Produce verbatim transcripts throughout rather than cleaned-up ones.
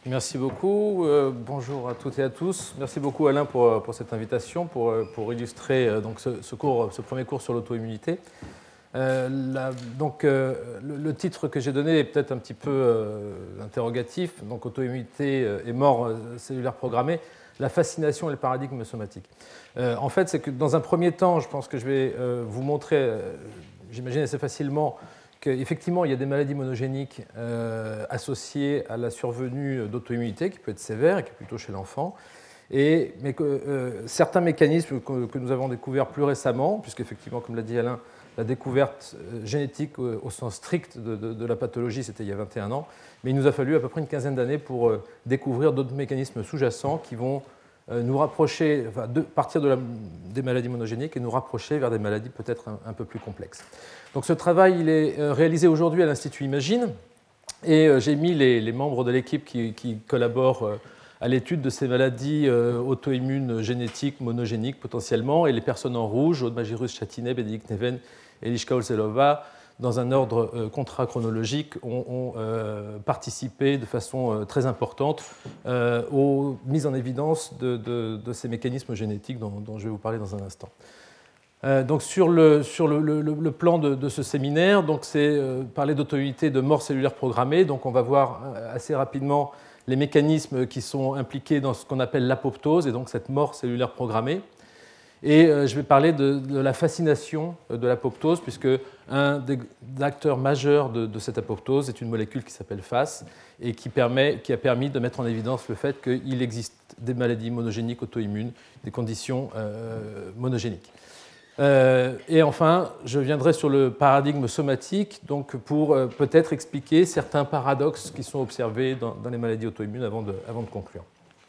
Merci beaucoup. Euh, bonjour à toutes et à tous. Merci beaucoup Alain pour, pour cette invitation, pour, pour illustrer euh, donc ce, ce, cours, ce premier cours sur l'auto-immunité. Euh, la, donc, euh, le, le titre que j'ai donné est peut-être un petit peu euh, interrogatif. Donc, auto-immunité et mort euh, cellulaire programmée, la fascination et le paradigme somatique. Euh, en fait, c'est que dans un premier temps, je pense que je vais euh, vous montrer, euh, j'imagine assez facilement, qu'effectivement, il y a des maladies monogéniques euh, associées à la survenue d'auto-immunité, qui peut être sévère et qui est plutôt chez l'enfant, et, mais que euh, certains mécanismes que, que nous avons découverts plus récemment, puisqu'effectivement, comme l'a dit Alain, la découverte génétique au, au sens strict de, de, de la pathologie, c'était il y a vingt et un ans, mais il nous a fallu à peu près une quinzaine d'années pour euh, découvrir d'autres mécanismes sous-jacents qui vont euh, nous rapprocher, enfin, de, partir de la, des maladies monogéniques et nous rapprocher vers des maladies peut-être un, un peu plus complexes. Donc ce travail il est réalisé aujourd'hui à l'Institut Imagine et j'ai mis les, les membres de l'équipe qui, qui collaborent à l'étude de ces maladies auto-immunes génétiques, monogéniques potentiellement, et les personnes en rouge, Aude Magirus Châtinet, Bénédicte Neven, Eliška Olzelova, dans un ordre contra-chronologique, ont, ont euh, participé de façon euh, très importante euh, aux mises en évidence de, de, de ces mécanismes génétiques dont, dont je vais vous parler dans un instant. Euh, donc sur le, sur le, le, le plan de, de ce séminaire, donc c'est euh, parler d'auto-immunité de mort cellulaire programmée. Donc on va voir assez rapidement les mécanismes qui sont impliqués dans ce qu'on appelle l'apoptose et donc cette mort cellulaire programmée. Et euh, je vais parler de, de la fascination de l'apoptose, puisque un des acteurs majeurs de, de cette apoptose est une molécule qui s'appelle F A S et qui, permet, qui a permis de mettre en évidence le fait qu'il existe des maladies monogéniques auto-immunes, des conditions euh, monogéniques. Euh, et enfin, je viendrai sur le paradigme somatique, donc pour euh, peut-être expliquer certains paradoxes qui sont observés dans, dans les maladies auto-immunes avant de, avant de conclure.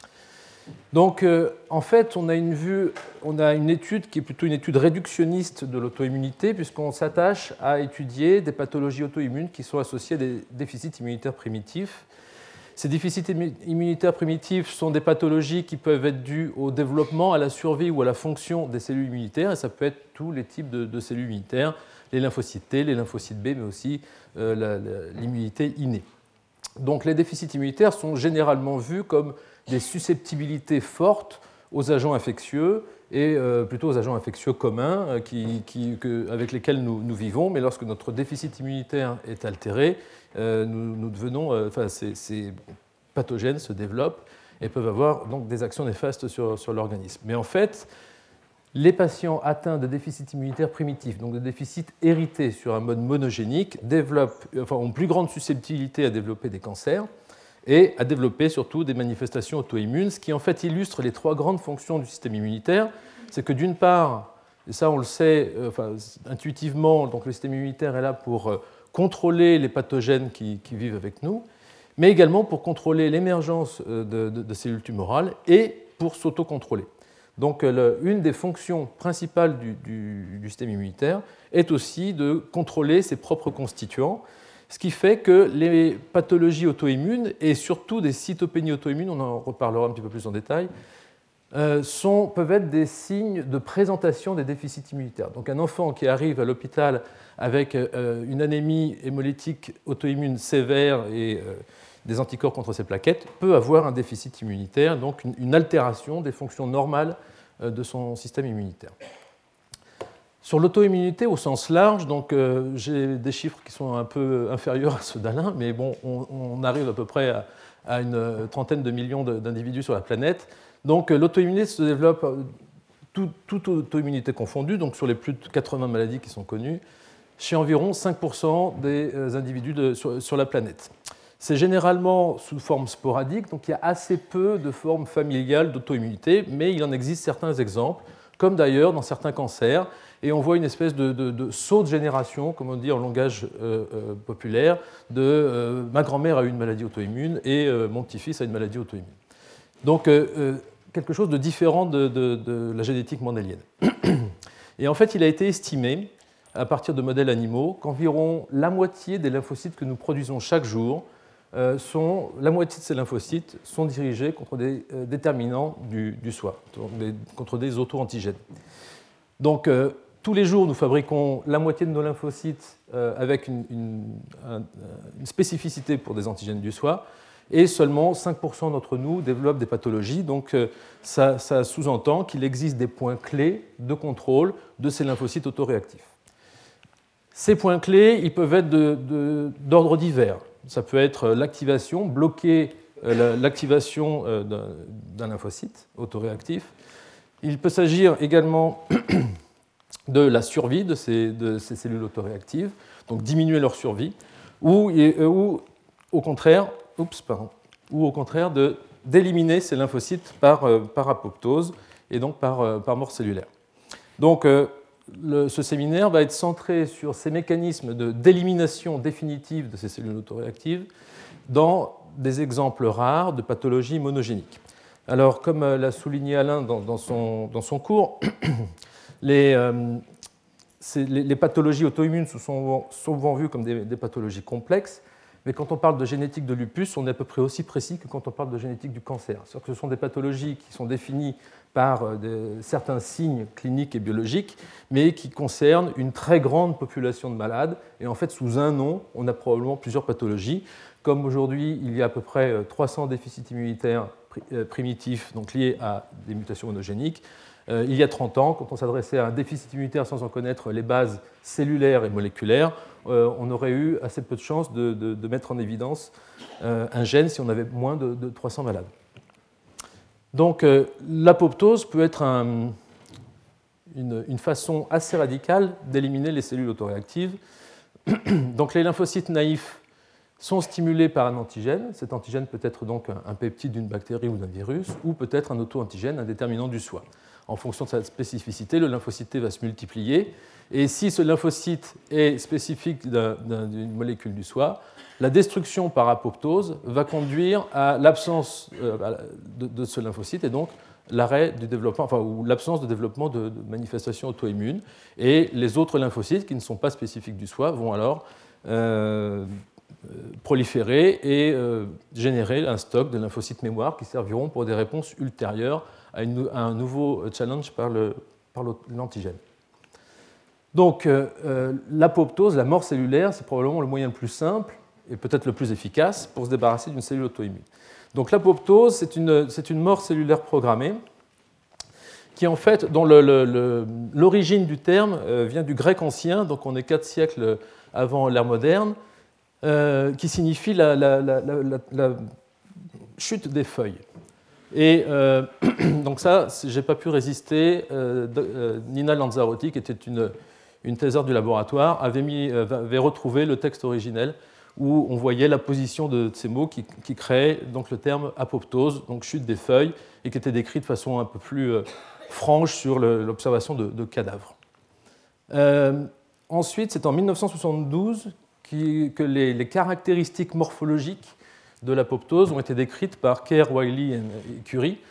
Donc, euh, en fait, on a une vue, on a une étude qui est plutôt une étude réductionniste de l'auto-immunité, puisqu'on s'attache à étudier des pathologies auto-immunes qui sont associées à des déficits immunitaires primitifs. Ces déficits immunitaires primitifs sont des pathologies qui peuvent être dues au développement, à la survie ou à la fonction des cellules immunitaires, et ça peut être tous les types de, de cellules immunitaires, les lymphocytes T, les lymphocytes B, mais aussi euh, la, la, l'immunité innée. Donc les déficits immunitaires sont généralement vus comme des susceptibilités fortes aux agents infectieux, et euh, plutôt aux agents infectieux communs euh, qui, qui, que, avec lesquels nous, nous vivons, mais lorsque notre déficit immunitaire est altéré, euh, nous, nous devenons, euh, enfin, ces, ces pathogènes se développent et peuvent avoir donc des actions néfastes sur, sur l'organisme. Mais en fait, les patients atteints de déficit immunitaire primitif, donc de déficit hérité sur un mode monogénique, développent, enfin, ont plus grande susceptibilité à développer des cancers et à développer surtout des manifestations auto-immunes, ce qui en fait illustre les trois grandes fonctions du système immunitaire. C'est que d'une part, et ça on le sait enfin, intuitivement, donc le système immunitaire est là pour contrôler les pathogènes qui, qui vivent avec nous, mais également pour contrôler l'émergence de, de, de cellules tumorales et pour s'autocontrôler. Donc le, une des fonctions principales du, du, du système immunitaire est aussi de contrôler ses propres constituants, ce qui fait que les pathologies auto-immunes, et surtout des cytopénies auto-immunes, on en reparlera un petit peu plus en détail, euh, sont, peuvent être des signes de présentation des déficits immunitaires. Donc un enfant qui arrive à l'hôpital avec euh, une anémie hémolytique auto-immune sévère et euh, des anticorps contre ces plaquettes peut avoir un déficit immunitaire, donc une, une altération des fonctions normales euh, de son système immunitaire. Sur l'auto-immunité au sens large, donc, euh, j'ai des chiffres qui sont un peu inférieurs à ceux d'Alain, mais bon, on, on arrive à peu près à, à une trentaine de millions de, d'individus sur la planète. Donc l'auto-immunité se développe, tout, toute auto-immunité confondue, donc sur les plus de quatre-vingts maladies qui sont connues, chez environ cinq pour cent des individus de, sur, sur la planète. C'est généralement sous forme sporadique, donc il y a assez peu de formes familiales d'auto-immunité, mais il en existe certains exemples, comme d'ailleurs dans certains cancers, et on voit une espèce de, de, de saut de génération, comme on dit en langage euh, euh, populaire, de euh, ma grand-mère a eu une maladie auto-immune et euh, mon petit-fils a une maladie auto-immune. Donc euh, euh, quelque chose de différent de, de, de la génétique mendélienne. Et en fait, il a été estimé, à partir de modèles animaux, qu'environ la moitié des lymphocytes que nous produisons chaque jour, euh, sont, la moitié de ces lymphocytes sont dirigés contre des euh, déterminants du, du soi, des, contre des auto-antigènes. Donc, euh, tous les jours, nous fabriquons la moitié de nos lymphocytes euh, avec une, une, un, une spécificité pour des antigènes du soi, et seulement cinq pour cent d'entre nous développent des pathologies. Donc ça, ça sous-entend qu'il existe des points clés de contrôle de ces lymphocytes autoréactifs. Ces points clés, ils peuvent être de, de, d'ordre divers. Ça peut être l'activation, bloquer l'activation d'un lymphocyte autoréactif. Il peut s'agir également de la survie de ces, de ces cellules autoréactives, donc diminuer leur survie, ou, ou au contraire, oups, pardon, ou au contraire de, d'éliminer ces lymphocytes par, par apoptose et donc par, par mort cellulaire. Donc, le, ce séminaire va être centré sur ces mécanismes de, d'élimination définitive de ces cellules autoréactives dans des exemples rares de pathologies monogéniques. Alors, comme l'a souligné Alain dans, dans, son, dans son cours, les, euh, les, les pathologies auto-immunes sont souvent, souvent vues comme des, des pathologies complexes, mais quand on parle de génétique de lupus, on est à peu près aussi précis que quand on parle de génétique du cancer. C'est-à-dire que ce sont des pathologies qui sont définies par de, certains signes cliniques et biologiques, mais qui concernent une très grande population de malades. Et en fait, sous un nom, on a probablement plusieurs pathologies. Comme aujourd'hui, il y a à peu près trois cents déficits immunitaires primitifs, donc liés à des mutations monogéniques, euh, il y a trente ans, quand on s'adressait à un déficit immunitaire sans en connaître les bases cellulaires et moléculaires, euh, on aurait eu assez peu de chances de, de, de mettre en évidence euh, un gène si on avait moins de, de trois cents malades. Donc euh, l'apoptose peut être un, une, une façon assez radicale d'éliminer les cellules autoréactives. Donc les lymphocytes naïfs sont stimulés par un antigène. Cet antigène peut être donc un peptide d'une bactérie ou d'un virus, ou peut-être un auto-antigène, un déterminant du soi. En fonction de sa spécificité, le lymphocyte T va se multiplier, et si ce lymphocyte est spécifique d'une molécule du soi, la destruction par apoptose va conduire à l'absence de ce lymphocyte, et donc l'arrêt du développement, enfin, ou l'absence de développement de, de manifestations auto-immunes, et les autres lymphocytes qui ne sont pas spécifiques du soi vont alors euh, proliférer et euh, générer un stock de lymphocytes mémoire qui serviront pour des réponses ultérieures à, une, à un nouveau challenge par, le, par l'antigène. Donc euh, euh, l'apoptose, la mort cellulaire, c'est probablement le moyen le plus simple et peut-être le plus efficace pour se débarrasser d'une cellule auto-immune. Donc l'apoptose, c'est une, c'est une mort cellulaire programmée qui en fait, dont le, le, le, l'origine du terme euh, vient du grec ancien, donc on est quatre siècles avant l'ère moderne, Euh, qui signifie la, la, la, la, la chute des feuilles. Et euh, donc ça, je n'ai pas pu résister. Euh, de, euh, Nina Lanzarotti, qui était une, une thésarde du laboratoire, avait, mis, avait retrouvé le texte originel où on voyait la position de, de ces mots qui, qui créaient donc, le terme apoptose, donc chute des feuilles, et qui était décrit de façon un peu plus euh, franche sur le, l'observation de, de cadavres. Euh, ensuite, c'est en mille neuf cent soixante-douze que les, les caractéristiques morphologiques de l'apoptose ont été décrites par Kerr, Wiley et Curie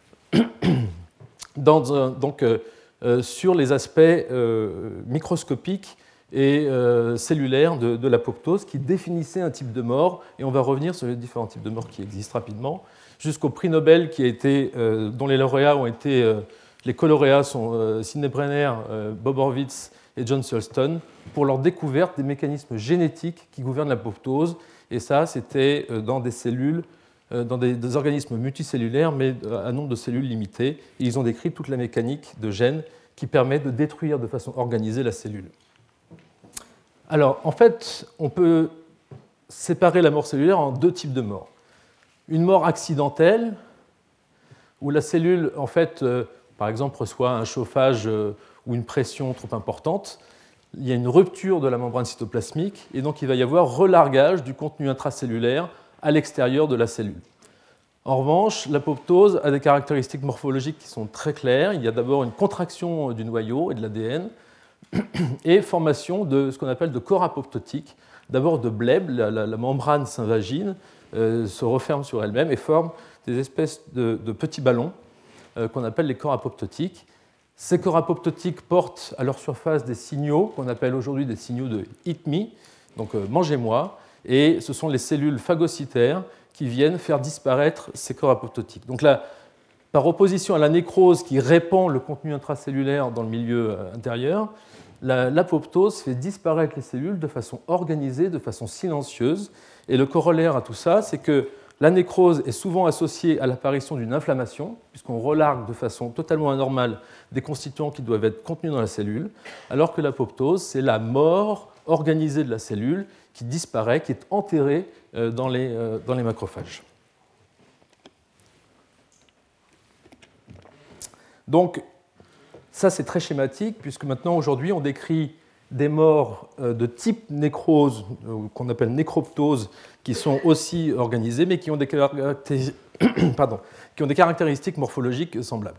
dans, donc, euh, sur les aspects euh, microscopiques et euh, cellulaires de, de l'apoptose qui définissaient un type de mort, et on va revenir sur les différents types de morts qui existent rapidement, jusqu'au prix Nobel qui a été, euh, dont les lauréats ont été, euh, les colauréats sont euh, Sidney Brenner, euh, Bob Horvitz et John Sulston, pour leur découverte des mécanismes génétiques qui gouvernent l'apoptose. Et ça, c'était dans des cellules, dans des, des organismes multicellulaires, mais à un nombre de cellules limité. Et ils ont décrit toute la mécanique de gènes qui permet de détruire de façon organisée la cellule. Alors, en fait, on peut séparer la mort cellulaire en deux types de morts. Une mort accidentelle, où la cellule, en fait, euh, par exemple, reçoit un chauffage euh, ou une pression trop importante, il y a une rupture de la membrane cytoplasmique, et donc il va y avoir relargage du contenu intracellulaire à l'extérieur de la cellule. En revanche, l'apoptose a des caractéristiques morphologiques qui sont très claires. Il y a d'abord une contraction du noyau et de l'A D N, et formation de ce qu'on appelle de corps apoptotiques. D'abord de bleb, la, la, la membrane synvagine euh, se referme sur elle-même et forme des espèces de, de petits ballons euh, qu'on appelle les corps apoptotiques. Ces corps apoptotiques portent à leur surface des signaux qu'on appelle aujourd'hui des signaux de Eat Me, donc euh, mangez-moi, et ce sont les cellules phagocytaires qui viennent faire disparaître ces corps apoptotiques. Donc là, par opposition à la nécrose qui répand le contenu intracellulaire dans le milieu euh, intérieur, la, l'apoptose fait disparaître les cellules de façon organisée, de façon silencieuse, et le corollaire à tout ça, c'est que la nécrose est souvent associée à l'apparition d'une inflammation, puisqu'on relargue de façon totalement anormale des constituants qui doivent être contenus dans la cellule, alors que l'apoptose, c'est la mort organisée de la cellule qui disparaît, qui est enterrée dans les, dans les macrophages. Donc, ça c'est très schématique, puisque maintenant, aujourd'hui, on décrit des morts de type nécrose, qu'on appelle nécroptose, qui sont aussi organisées, mais qui ont des, Pardon, qui ont des caractéristiques morphologiques semblables.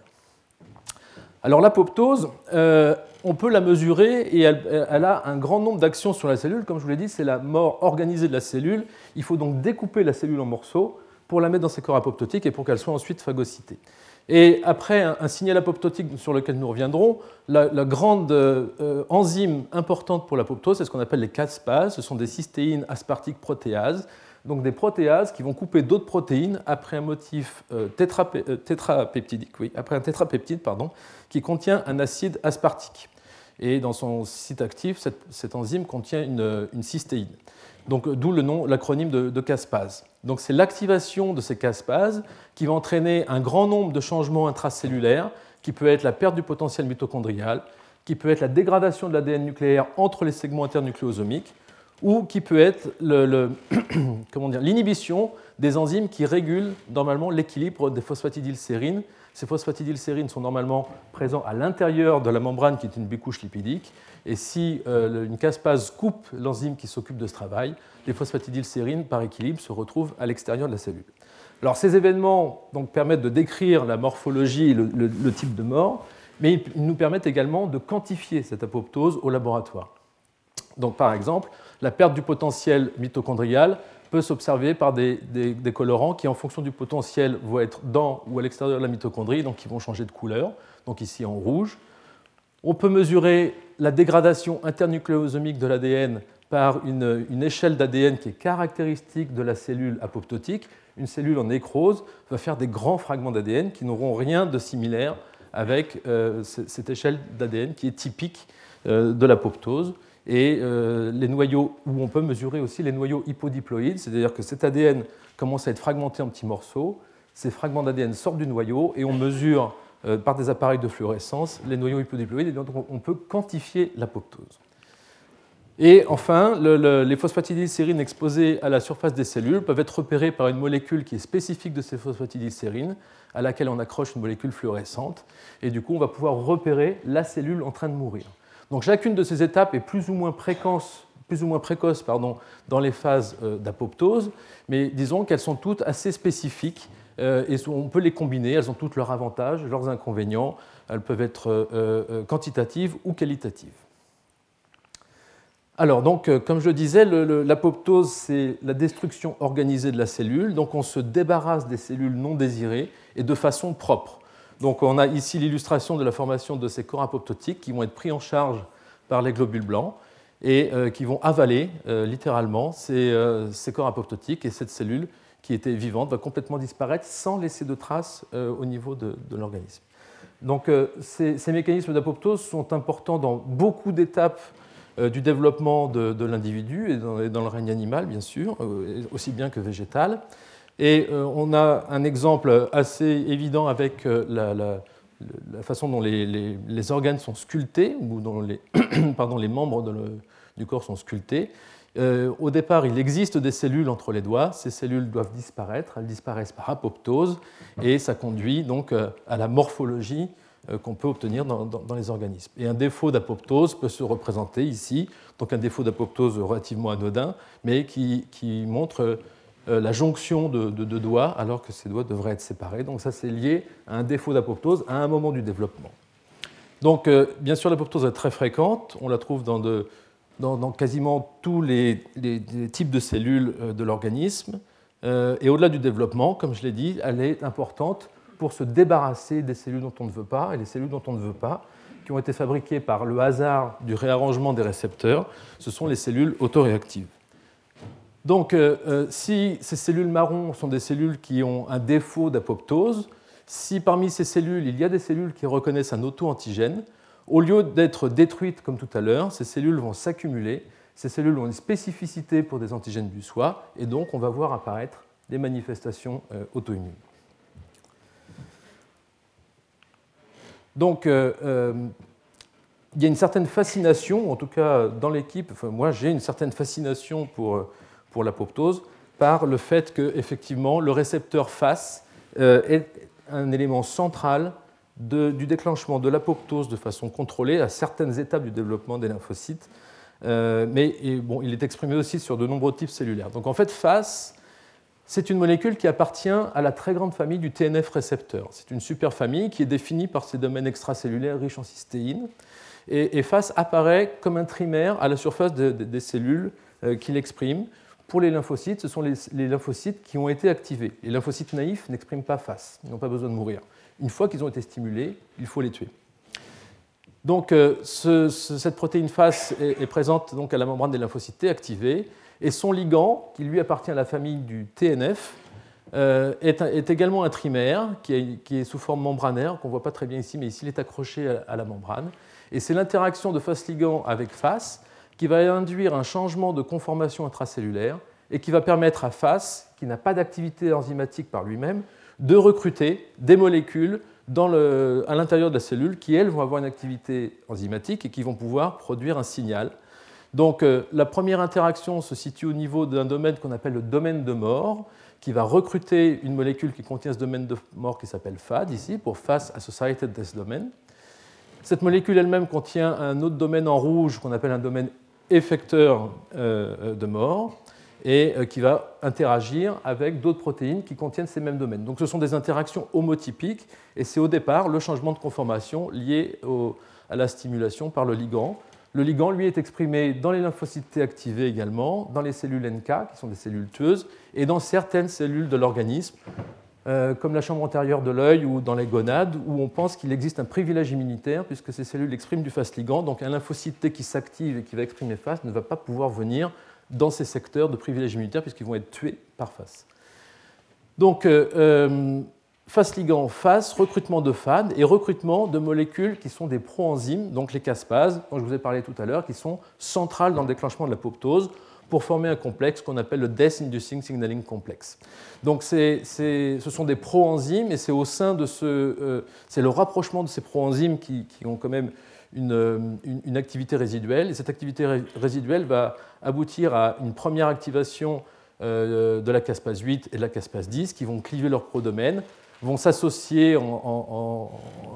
Alors l'apoptose, euh, on peut la mesurer et elle, elle a un grand nombre d'actions sur la cellule. Comme je vous l'ai dit, c'est la mort organisée de la cellule. Il faut donc découper la cellule en morceaux pour la mettre dans ses corps apoptotiques et pour qu'elle soit ensuite phagocytée. Et après un, un signal apoptotique sur lequel nous reviendrons, la, la grande euh, enzyme importante pour l'apoptose, c'est ce qu'on appelle les caspases. Ce sont des cystéines aspartiques protéases, donc des protéases qui vont couper d'autres protéines après un motif euh, tétrapé, euh, tétrapeptidique, oui, après un tétrapeptide, pardon, qui contient un acide aspartique. Et dans son site actif, cette, cette enzyme contient une, une cystéine. Donc, d'où le nom, l'acronyme de, de caspase. Donc, c'est l'activation de ces caspases qui va entraîner un grand nombre de changements intracellulaires, qui peut être la perte du potentiel mitochondrial, qui peut être la dégradation de l'A D N nucléaire entre les segments internucléosomiques, ou qui peut être le, le, comment dire, l'inhibition des enzymes qui régulent normalement l'équilibre des phosphatidylsérines. Ces phosphatidylsérines sont normalement présents à l'intérieur de la membrane qui est une bicouche lipidique. Et si euh, une caspase coupe l'enzyme qui s'occupe de ce travail, les phosphatidylsérines, par équilibre, se retrouvent à l'extérieur de la cellule. Alors, ces événements donc, permettent de décrire la morphologie et le, le, le type de mort, mais ils, ils nous permettent également de quantifier cette apoptose au laboratoire. Donc, par exemple, la perte du potentiel mitochondrial peut s'observer par des, des, des colorants qui, en fonction du potentiel, vont être dans ou à l'extérieur de la mitochondrie, donc qui vont changer de couleur, donc ici en rouge. On peut mesurer la dégradation internucléosomique de l'A D N par une, une échelle d'A D N qui est caractéristique de la cellule apoptotique. Une cellule en nécrose va faire des grands fragments d'A D N qui n'auront rien de similaire avec euh, cette échelle d'A D N qui est typique euh, de l'apoptose. Et euh, les noyaux, où on peut mesurer aussi les noyaux hypodiploïdes, c'est-à-dire que cet A D N commence à être fragmenté en petits morceaux, ces fragments d'A D N sortent du noyau et on mesure euh, par des appareils de fluorescence les noyaux hypodiploïdes et donc on peut quantifier l'apoptose. Et enfin, le, le, les phosphatidylsérines exposées à la surface des cellules peuvent être repérées par une molécule qui est spécifique de ces phosphatidylsérines, à laquelle on accroche une molécule fluorescente, et du coup on va pouvoir repérer la cellule en train de mourir. Donc chacune de ces étapes est plus ou moins précoce, plus ou moins précoce pardon, dans les phases euh, d'apoptose, mais disons qu'elles sont toutes assez spécifiques euh, et on peut les combiner, elles ont toutes leurs avantages, leurs inconvénients, elles peuvent être euh, euh, quantitatives ou qualitatives. Alors, donc, euh, comme je le disais, le, le, l'apoptose, c'est la destruction organisée de la cellule, donc on se débarrasse des cellules non désirées et de façon propre. Donc on a ici l'illustration de la formation de ces corps apoptotiques qui vont être pris en charge par les globules blancs et euh, qui vont avaler euh, littéralement ces, euh, ces corps apoptotiques, et cette cellule qui était vivante va complètement disparaître sans laisser de traces euh, au niveau de, de l'organisme. Donc euh, ces, ces mécanismes d'apoptose sont importants dans beaucoup d'étapes euh, du développement de, de l'individu et dans, et dans le règne animal, bien sûr, euh, aussi bien que végétal. Et euh, on a un exemple assez évident avec euh, la, la, la façon dont les, les, les organes sont sculptés, ou dont les, pardon, les membres de le, du corps sont sculptés. Euh, au départ, il existe des cellules entre les doigts. Ces cellules doivent disparaître. Elles disparaissent par apoptose, et ça conduit donc euh, à la morphologie euh, qu'on peut obtenir dans, dans, dans les organismes. Et un défaut d'apoptose peut se représenter ici, donc un défaut d'apoptose relativement anodin, mais qui, qui montre euh, la jonction de, de, de doigts alors que ces doigts devraient être séparés. Donc ça, c'est lié à un défaut d'apoptose à un moment du développement. Donc, euh, bien sûr, l'apoptose est très fréquente. On la trouve dans, de, dans, dans quasiment tous les, les, les types de cellules de l'organisme. Euh, et au-delà du développement, comme je l'ai dit, elle est importante pour se débarrasser des cellules dont on ne veut pas. Et les cellules dont on ne veut pas, qui ont été fabriquées par le hasard du réarrangement des récepteurs, ce sont les cellules autoréactives. Donc, euh, si ces cellules marron sont des cellules qui ont un défaut d'apoptose, si parmi ces cellules, il y a des cellules qui reconnaissent un auto-antigène, au lieu d'être détruites comme tout à l'heure, ces cellules vont s'accumuler, ces cellules ont une spécificité pour des antigènes du soi, et donc on va voir apparaître des manifestations euh, auto-immunes. Donc, euh, euh, il y a une certaine fascination, en tout cas dans l'équipe, enfin, moi j'ai une certaine fascination pour, pour l'apoptose, par le fait que effectivement, le récepteur F A S euh, est un élément central de, du déclenchement de l'apoptose de façon contrôlée à certaines étapes du développement des lymphocytes, euh, mais et, bon, il est exprimé aussi sur de nombreux types cellulaires. Donc en fait, F A S, c'est une molécule qui appartient à la très grande famille du T N F récepteur. C'est une superfamille qui est définie par ses domaines extracellulaires riches en cystéine. Et, et F A S apparaît comme un trimère à la surface de, de, des cellules euh, qui l'expriment. Pour les lymphocytes, ce sont les, les lymphocytes qui ont été activés. Les lymphocytes naïfs n'expriment pas F A S, ils n'ont pas besoin de mourir. Une fois qu'ils ont été stimulés, il faut les tuer. Donc, euh, ce, ce, cette protéine F A S est, est présente donc, à la membrane des lymphocytes T activés, et son ligand, qui lui appartient à la famille du T N F, euh, est, un, est également un trimère qui est, qui est sous forme membranaire, qu'on ne voit pas très bien ici, mais ici il est accroché à, à la membrane. Et c'est l'interaction de F A S-ligand avec F A S qui va induire un changement de conformation intracellulaire et qui va permettre à F A S, qui n'a pas d'activité enzymatique par lui-même, de recruter des molécules dans le, à l'intérieur de la cellule qui, elles, vont avoir une activité enzymatique et qui vont pouvoir produire un signal. Donc, euh, la première interaction se situe au niveau d'un domaine qu'on appelle le domaine de mort, qui va recruter une molécule qui contient ce domaine de mort qui s'appelle F A D, ici, pour F A S Associated Death Domain. Cette molécule elle-même contient un autre domaine en rouge qu'on appelle un domaine effecteur euh, de mort et euh, qui va interagir avec d'autres protéines qui contiennent ces mêmes domaines. Donc, ce sont des interactions homotypiques et c'est au départ le changement de conformation lié au, à la stimulation par le ligand. Le ligand, lui, est exprimé dans les lymphocytes T activés également, dans les cellules N K, qui sont des cellules tueuses, et dans certaines cellules de l'organisme, euh, comme la chambre antérieure de l'œil ou dans les gonades, où on pense qu'il existe un privilège immunitaire, puisque ces cellules expriment du F A S-ligand. Donc un lymphocyte T qui s'active et qui va exprimer F A S ne va pas pouvoir venir dans ces secteurs de privilège immunitaire, puisqu'ils vont être tués par F A S. Donc, euh, euh, F A S-ligand, F A S, recrutement de F A D et recrutement de molécules qui sont des proenzymes, donc les caspases, dont je vous ai parlé tout à l'heure, qui sont centrales dans le déclenchement de l'apoptose pour former un complexe qu'on appelle le Death Inducing Signaling Complex. Donc c'est, c'est, ce sont des proenzymes et c'est au sein de ce, euh, c'est le rapprochement de ces proenzymes qui, qui ont quand même une, une, une activité résiduelle. Et cette activité ré, résiduelle va aboutir à une première activation euh, de la caspase huit et de la caspase dix qui vont cliver leurs prodomaines, vont s'associer en, en,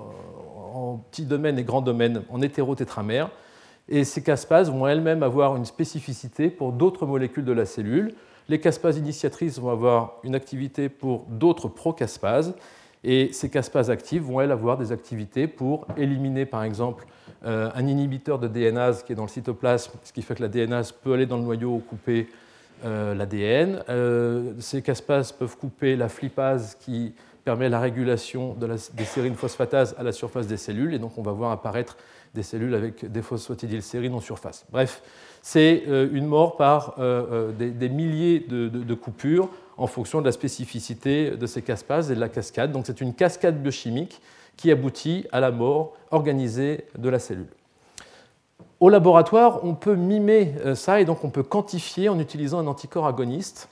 en, en petits domaines et grands domaines en hétérotétramères. Et ces caspases vont elles-mêmes avoir une spécificité pour d'autres molécules de la cellule. Les caspases initiatrices vont avoir une activité pour d'autres procaspases. Et ces caspases actives vont, elles, avoir des activités pour éliminer, par exemple, euh, un inhibiteur de D N A S qui est dans le cytoplasme, ce qui fait que la D N A S peut aller dans le noyau couper euh, l'A D N. Euh, ces caspases peuvent couper la flippase qui permet la régulation de la, des sérines phosphatases à la surface des cellules. Et donc, on va voir apparaître des cellules avec des phosphatidylsérines en surface. Bref, c'est une mort par des, des milliers de, de, de coupures en fonction de la spécificité de ces caspases et de la cascade. Donc c'est une cascade biochimique qui aboutit à la mort organisée de la cellule. Au laboratoire, on peut mimer ça et donc on peut quantifier en utilisant un anticorps agoniste,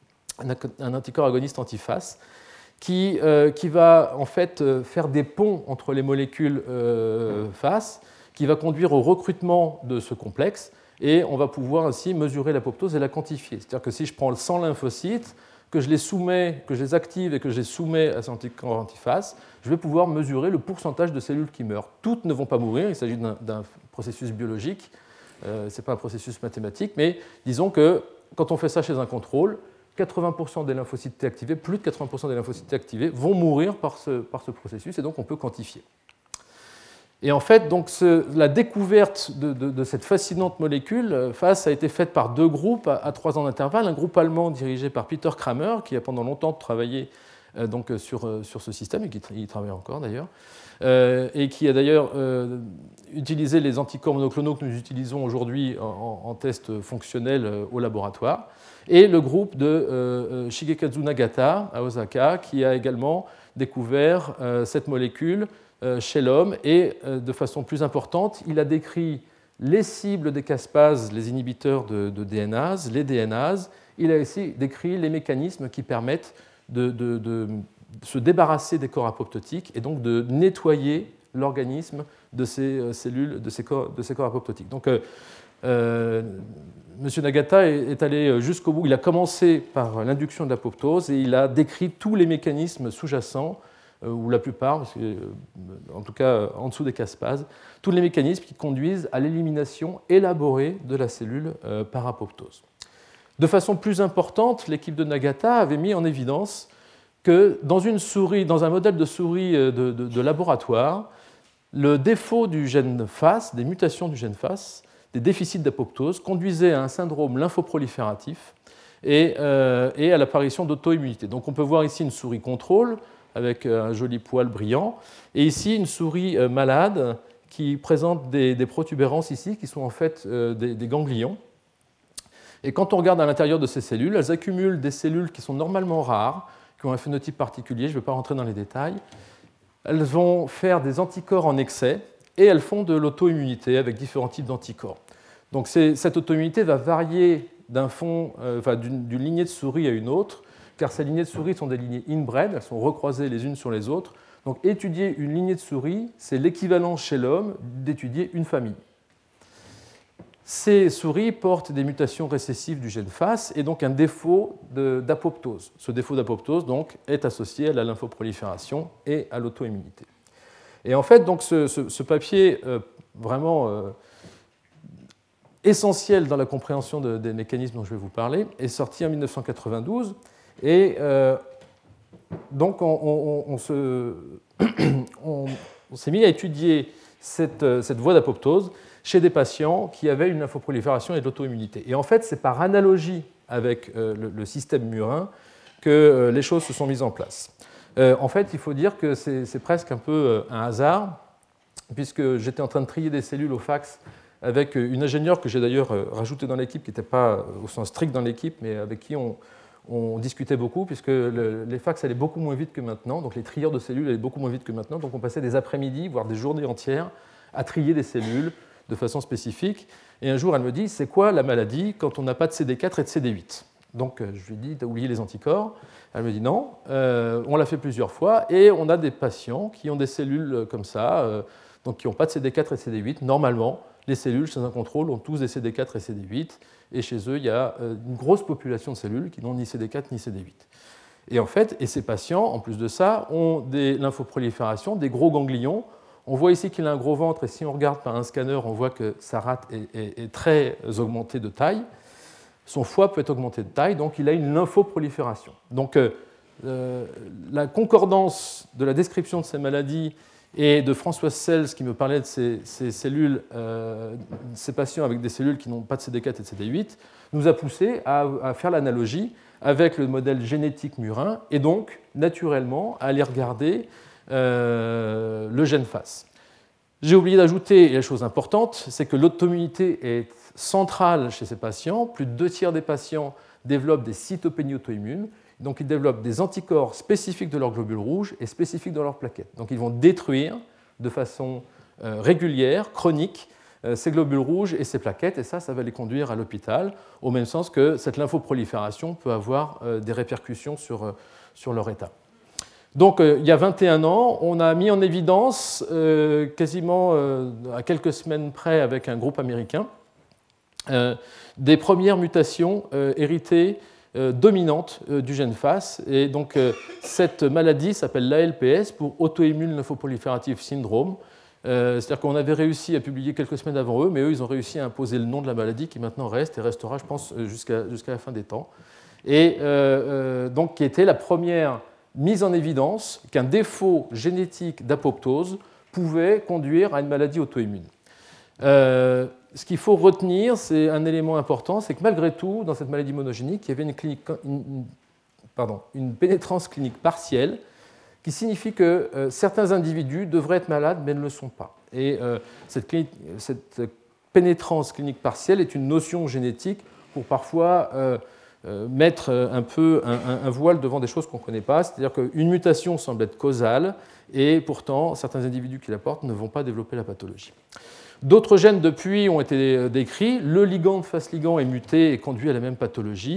un anticorps agoniste anti-F A S, qui, euh, qui va en fait faire des ponts entre les molécules euh, F A S, qui va conduire au recrutement de ce complexe, et on va pouvoir ainsi mesurer l'apoptose et la quantifier. C'est-à-dire que si je prends cent lymphocytes, que je les soumets, que je les active et que je les soumets à cet anticorps anti-F A S, je vais pouvoir mesurer le pourcentage de cellules qui meurent. Toutes ne vont pas mourir, il s'agit d'un, d'un processus biologique, euh, ce n'est pas un processus mathématique, mais disons que quand on fait ça chez un contrôle, quatre-vingts pour cent des lymphocytes T activés, plus de quatre-vingts pour cent des lymphocytes T activés vont mourir par ce, par ce processus, et donc on peut quantifier. Et en fait, donc, ce, la découverte de, de, de cette fascinante molécule, F A S, a été faite par deux groupes à, à trois ans d'intervalle. Un groupe allemand dirigé par Peter Kramer, qui a pendant longtemps travaillé euh, donc, sur, sur ce système, et qui y travaille encore d'ailleurs, euh, et qui a d'ailleurs euh, utilisé les anticorps monoclonaux que nous utilisons aujourd'hui en, en test fonctionnel euh, au laboratoire. Et le groupe de euh, Shigekazu Nagata à Osaka, qui a également découvert euh, cette molécule chez l'homme, et de façon plus importante, il a décrit les cibles des caspases, les inhibiteurs de, de D N A S, les D N A S, il a aussi décrit les mécanismes qui permettent de, de, de se débarrasser des corps apoptotiques et donc de nettoyer l'organisme de ces cellules, de ces corps, de ces corps apoptotiques. Donc, euh, euh, M. Nagata est, est allé jusqu'au bout. Il a commencé par l'induction de l'apoptose et il a décrit tous les mécanismes sous-jacents, euh, ou la plupart, parce que, euh, en tout cas en dessous des caspases, tous les mécanismes qui conduisent à l'élimination élaborée de la cellule euh, par apoptose. De façon plus importante, l'équipe de Nagata avait mis en évidence que dans une souris, dans un modèle de souris de, de, de laboratoire, le défaut du gène F A S, des mutations du gène F A S, des déficits d'apoptose, conduisait à un syndrome lymphoprolifératif et, euh, et à l'apparition d'auto-immunité. Donc on peut voir ici une souris contrôle avec un joli poil brillant, et ici une souris malade qui présente des, des protubérances ici, qui sont en fait euh, des, des ganglions. Et quand on regarde à l'intérieur de ces cellules, elles accumulent des cellules qui sont normalement rares, qui ont un phénotype particulier, je ne vais pas rentrer dans les détails. Elles vont faire des anticorps en excès et elles font de l'auto-immunité avec différents types d'anticorps. Donc cette auto-immunité va varier d'un fond, euh, enfin, d'une, d'une lignée de souris à une autre, car ces lignées de souris sont des lignées inbred, elles sont recroisées les unes sur les autres. Donc étudier une lignée de souris, c'est l'équivalent chez l'homme d'étudier une famille. Ces souris portent des mutations récessives du gène F A S et donc un défaut de, d'apoptose. Ce défaut d'apoptose donc, est associé à la lymphoprolifération et à l'auto-immunité. Et en fait, donc, ce, ce, ce papier euh, vraiment euh, essentiel dans la compréhension de, des mécanismes dont je vais vous parler est sorti en mille neuf cent quatre-vingt-douze. Et euh, donc, on, on, on, se, on, on s'est mis à étudier cette, cette voie d'apoptose chez des patients qui avaient une lymphoprolifération et de l'auto-immunité. Et en fait, c'est par analogie avec euh, le, le système murin que euh, les choses se sont mises en place. Euh, en fait, il faut dire que c'est, c'est presque un peu euh, un hasard, puisque j'étais en train de trier des cellules au fax avec une ingénieure que j'ai d'ailleurs euh, rajoutée dans l'équipe, qui n'était pas au sens strict dans l'équipe, mais avec qui on, on discutait beaucoup, puisque le, les fax allaient beaucoup moins vite que maintenant, donc les trieurs de cellules allaient beaucoup moins vite que maintenant, donc on passait des après-midi, voire des journées entières, à trier des cellules de façon spécifique. Et un jour, elle me dit, c'est quoi la maladie quand on n'a pas de C D quatre et de C D huit? Donc je lui dis, tu as oublié les anticorps? Elle me dit non, euh, on l'a fait plusieurs fois, et on a des patients qui ont des cellules comme ça, euh, donc qui n'ont pas de C D quatre et C D huit. Normalement, les cellules chez un contrôle ont tous des C D quatre et C D huit, et chez eux, il y a une grosse population de cellules qui n'ont ni C D quatre ni C D huit. Et en fait, et ces patients, en plus de ça, ont des lymphoproliférations, des gros ganglions. On voit ici qu'il a un gros ventre, et si on regarde par un scanner, on voit que sa rate est, est, est très augmentée de taille. Son foie peut être augmenté de taille, donc il a une lymphoprolifération. Donc euh, la concordance de la description de ces maladies et de Françoise Sells qui me parlait de ces, ces cellules, euh, ces patients avec des cellules qui n'ont pas de C D quatre et de C D huit, nous a poussé à, à faire l'analogie avec le modèle génétique murin et donc naturellement à aller regarder euh, le gène F A S. J'ai oublié d'ajouter, et la chose importante, c'est que l'auto-immunité est centrale chez ces patients. Plus de deux tiers des patients développent des cytopénies auto-immunes. Donc, ils développent des anticorps spécifiques de leurs globules rouges et spécifiques de leurs plaquettes. Donc, ils vont détruire de façon euh, régulière, chronique, euh, ces globules rouges et ces plaquettes. Et ça, ça va les conduire à l'hôpital, au même sens que cette lymphoprolifération peut avoir euh, des répercussions sur, euh, sur leur état. Donc, euh, il y a vingt et un ans, on a mis en évidence, euh, quasiment euh, à quelques semaines près avec un groupe américain, euh, des premières mutations euh, héritées euh, dominantes euh, du gène F A S. Et donc, euh, cette maladie s'appelle l'A L P S, pour Autoimmune Lymphoproliferative Syndrome. Euh, c'est-à-dire qu'on avait réussi à publier quelques semaines avant eux, mais eux, ils ont réussi à imposer le nom de la maladie qui maintenant reste et restera, je pense, jusqu'à, jusqu'à la fin des temps. Et euh, euh, donc, qui était la première mise en évidence qu'un défaut génétique d'apoptose pouvait conduire à une maladie auto-immune. Euh, ce qu'il faut retenir, c'est un élément important, c'est que malgré tout, dans cette maladie monogénique, il y avait une, clinique, une, pardon, une pénétrance clinique partielle, qui signifie que euh, certains individus devraient être malades, mais ne le sont pas. Et euh, cette, clinique, cette pénétrance clinique partielle est une notion génétique pour parfois euh, Euh, mettre un peu un, un, un voile devant des choses qu'on ne connaît pas, c'est-à-dire qu'une mutation semble être causale et pourtant certains individus qui la portent ne vont pas développer la pathologie. D'autres gènes depuis ont été décrits. Le ligand de Fas ligand est muté et conduit à la même pathologie.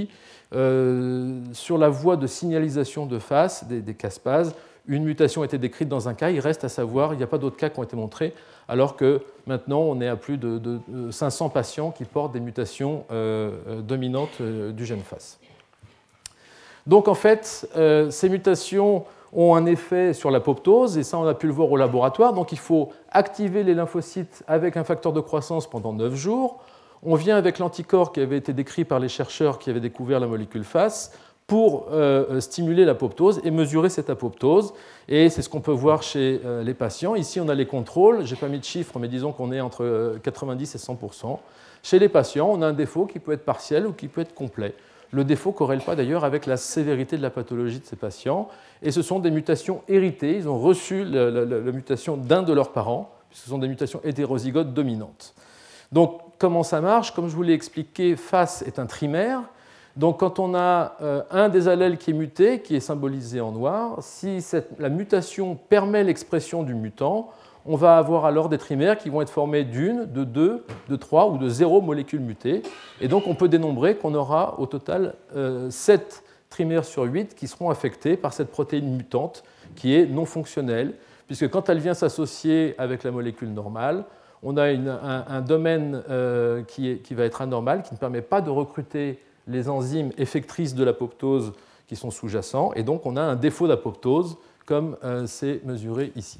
euh, sur la voie de signalisation de face des, des caspases, une mutation a été décrite dans un cas, il reste à savoir, il n'y a pas d'autres cas qui ont été montrés, alors que maintenant on est à plus de, de, de cinq cents patients qui portent des mutations euh, dominantes euh, du gène F A S. Donc en fait, euh, ces mutations ont un effet sur l'apoptose, et ça on a pu le voir au laboratoire, donc il faut activer les lymphocytes avec un facteur de croissance pendant neuf jours. On vient avec l'anticorps qui avait été décrit par les chercheurs qui avaient découvert la molécule F A S pour euh, stimuler l'apoptose et mesurer cette apoptose. Et c'est ce qu'on peut voir chez euh, les patients. Ici, on a les contrôles. Je n'ai pas mis de chiffres, mais disons qu'on est entre quatre-vingt-dix et cent pour cent. Chez les patients, on a un défaut qui peut être partiel ou qui peut être complet. Le défaut ne corrèle pas d'ailleurs avec la sévérité de la pathologie de ces patients. Et ce sont des mutations héritées. Ils ont reçu la, la, la mutation d'un de leurs parents, puisque ce sont des mutations hétérozygotes dominantes. Donc, comment ça marche? Comme je vous l'ai expliqué, F A S est un trimère. Donc, quand on a euh, un des allèles qui est muté, qui est symbolisé en noir, si cette, la mutation permet l'expression du mutant, on va avoir alors des trimères qui vont être formés d'une, de deux, de trois ou de zéro molécules mutées. Et donc, on peut dénombrer qu'on aura au total euh, sept trimères sur huit qui seront affectés par cette protéine mutante qui est non fonctionnelle, puisque quand elle vient s'associer avec la molécule normale, on a une, un, un domaine euh, qui, est, qui va être anormal, qui ne permet pas de recruter les enzymes effectrices de l'apoptose qui sont sous-jacents, et donc on a un défaut d'apoptose, comme euh, c'est mesuré ici.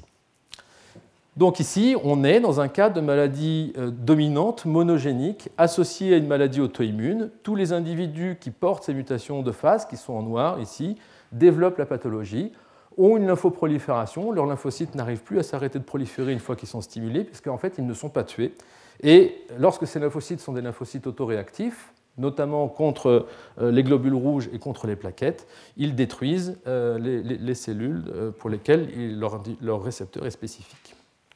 Donc ici, on est dans un cas de maladie euh, dominante, monogénique, associée à une maladie auto-immune. Tous les individus qui portent ces mutations de F A S, qui sont en noir ici, développent la pathologie, ont une lymphoprolifération, leurs lymphocytes n'arrivent plus à s'arrêter de proliférer une fois qu'ils sont stimulés, puisqu'en fait, ils ne sont pas tués. Et lorsque ces lymphocytes sont des lymphocytes autoréactifs, notamment contre les globules rouges et contre les plaquettes, ils détruisent les, les, les cellules pour lesquelles leur, leur récepteur est spécifique.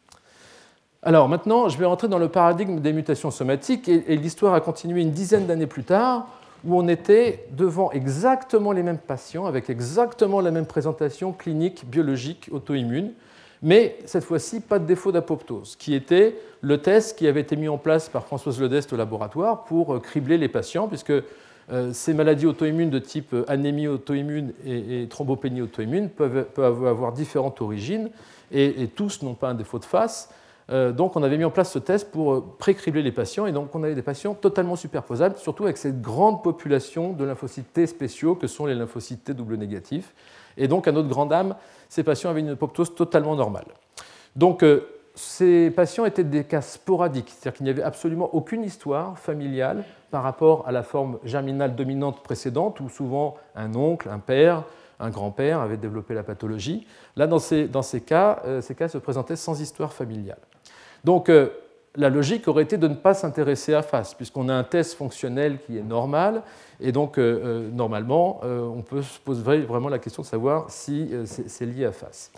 Alors maintenant, je vais rentrer dans le paradigme des mutations somatiques, et, et l'histoire a continué une dizaine d'années plus tard, où on était devant exactement les mêmes patients, avec exactement la même présentation clinique, biologique, auto-immune, mais cette fois-ci, pas de défaut d'apoptose, qui était le test qui avait été mis en place par Françoise Ledest au laboratoire pour cribler les patients, puisque euh, ces maladies auto-immunes de type anémie auto-immune et, et thrombopénie auto-immune peuvent, peuvent avoir différentes origines, et, et tous n'ont pas un défaut de F A S. Euh, donc on avait mis en place ce test pour pré-cribler les patients, et donc on avait des patients totalement superposables, surtout avec cette grande population de lymphocytes T spéciaux que sont les lymphocytes T double négatifs. Et donc, à notre grande dame, ces patients avaient une apoptose totalement normale. Donc, euh, ces patients étaient des cas sporadiques, c'est-à-dire qu'il n'y avait absolument aucune histoire familiale par rapport à la forme germinale dominante précédente, où souvent un oncle, un père, un grand-père avaient développé la pathologie. Là, dans ces, dans ces cas, euh, ces cas se présentaient sans histoire familiale. Donc, euh, la logique aurait été de ne pas s'intéresser à F A S, puisqu'on a un test fonctionnel qui est normal, et donc euh, euh, normalement, euh, on peut se poser vraiment la question de savoir si euh, c'est lié à F A S.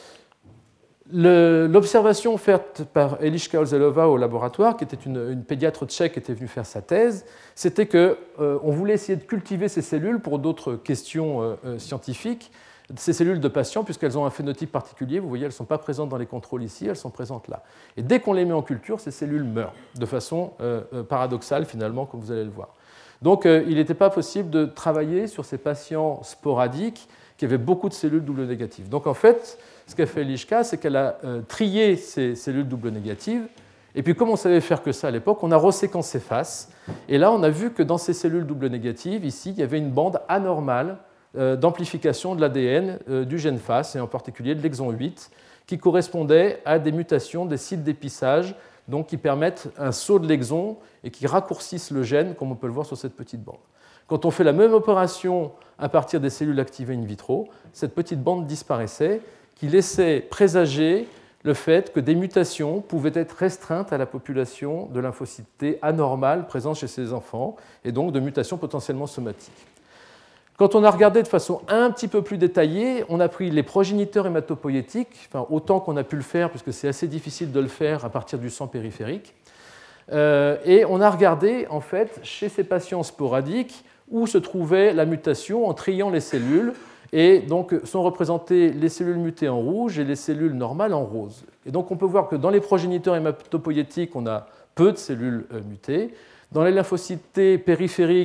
L'observation faite par Eliška Olzelova au laboratoire, qui était une, une pédiatre tchèque qui était venue faire sa thèse, c'était qu'on euh, voulait essayer de cultiver ces cellules pour d'autres questions euh, euh, scientifiques, ces cellules de patients, puisqu'elles ont un phénotype particulier. Vous voyez, elles ne sont pas présentes dans les contrôles ici, elles sont présentes là. Et dès qu'on les met en culture, ces cellules meurent, de façon euh, paradoxale finalement, comme vous allez le voir. Donc euh, il n'était pas possible de travailler sur ces patients sporadiques qui avaient beaucoup de cellules double négatives. Donc en fait, ce qu'a fait Eliška, c'est qu'elle a euh, trié ces cellules double négatives, et puis comme on savait faire que ça à l'époque, on a reséquencé F A S, et là on a vu que dans ces cellules double négatives, ici, il y avait une bande anormale d'amplification de l'A D N du gène F A S, et en particulier de l'exon huit, qui correspondait à des mutations des sites d'épissage, donc qui permettent un saut de l'exon et qui raccourcissent le gène, comme on peut le voir sur cette petite bande. Quand on fait la même opération à partir des cellules activées in vitro, cette petite bande disparaissait, qui laissait présager le fait que des mutations pouvaient être restreintes à la population de lymphocytes T anormales présentes chez ces enfants, et donc de mutations potentiellement somatiques. Quand on a regardé de façon un petit peu plus détaillée, on a pris les progéniteurs hématopoïétiques, enfin, autant qu'on a pu le faire, puisque c'est assez difficile de le faire à partir du sang périphérique, euh, et on a regardé en fait chez ces patients sporadiques où se trouvait la mutation en triant les cellules, et donc sont représentées les cellules mutées en rouge et les cellules normales en rose. Et donc on peut voir que dans les progéniteurs hématopoïétiques, on a peu de cellules mutées. Dans les lymphocytes T périphériques,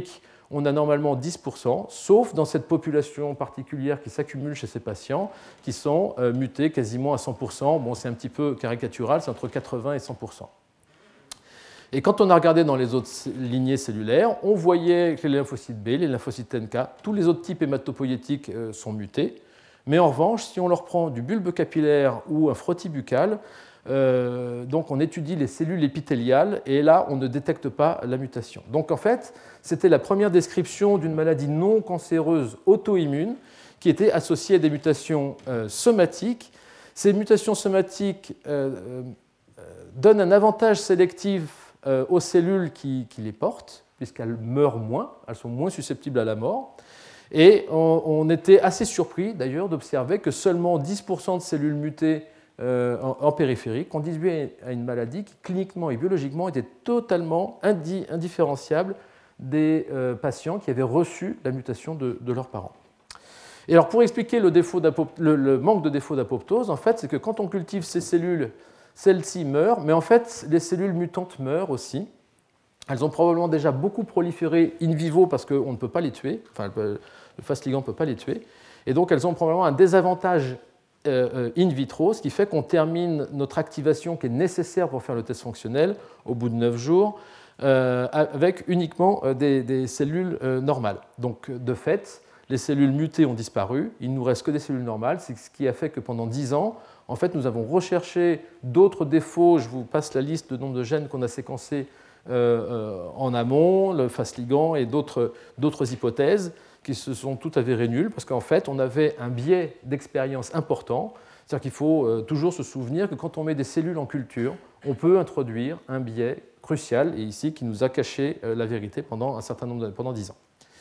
on a normalement dix pour cent, sauf dans cette population particulière qui s'accumule chez ces patients, qui sont euh, mutés quasiment à cent pour cent. Bon, c'est un petit peu caricatural, c'est entre quatre-vingts et cent pour cent. Et quand on a regardé dans les autres lignées cellulaires, on voyait que les lymphocytes B, les lymphocytes N K, tous les autres types hématopoïétiques euh, sont mutés. Mais en revanche, si on leur prend du bulbe capillaire ou un frottis buccal, euh, donc on étudie les cellules épithéliales et là, on ne détecte pas la mutation. Donc en fait, c'était la première description d'une maladie non cancéreuse auto-immune qui était associée à des mutations euh, somatiques. Ces mutations somatiques euh, euh, donnent un avantage sélectif euh, aux cellules qui, qui les portent, puisqu'elles meurent moins, elles sont moins susceptibles à la mort. Et on, on était assez surpris d'ailleurs d'observer que seulement dix pour cent de cellules mutées euh, en, en périphérie conduisaient à une maladie qui cliniquement et biologiquement était totalement indi, indifférenciable des euh, patients qui avaient reçu la mutation de, de leurs parents. Et alors pour expliquer le, défaut le, le manque de défaut d'apoptose, en fait, c'est que quand on cultive ces cellules, celles-ci meurent, mais en fait les cellules mutantes meurent aussi. Elles ont probablement déjà beaucoup proliféré in vivo parce qu'on ne peut pas les tuer, enfin, le Fas ligand ne peut pas les tuer, et donc elles ont probablement un désavantage euh, in vitro, ce qui fait qu'on termine notre activation qui est nécessaire pour faire le test fonctionnel au bout de neuf jours, euh, avec uniquement des, des cellules euh, normales. Donc de fait, les cellules mutées ont disparu, il ne nous reste que des cellules normales, c'est ce qui a fait que pendant dix ans, en fait, nous avons recherché d'autres défauts, je vous passe la liste de nombre de gènes qu'on a séquencés Euh, en amont, le Fas ligand et d'autres, d'autres hypothèses qui se sont toutes avérées nulles parce qu'en fait, on avait un biais d'expérience important. C'est-à-dire qu'il faut euh, toujours se souvenir que quand on met des cellules en culture, on peut introduire un biais crucial et ici qui nous a caché euh, la vérité pendant un certain nombre d'années, pendant dix ans.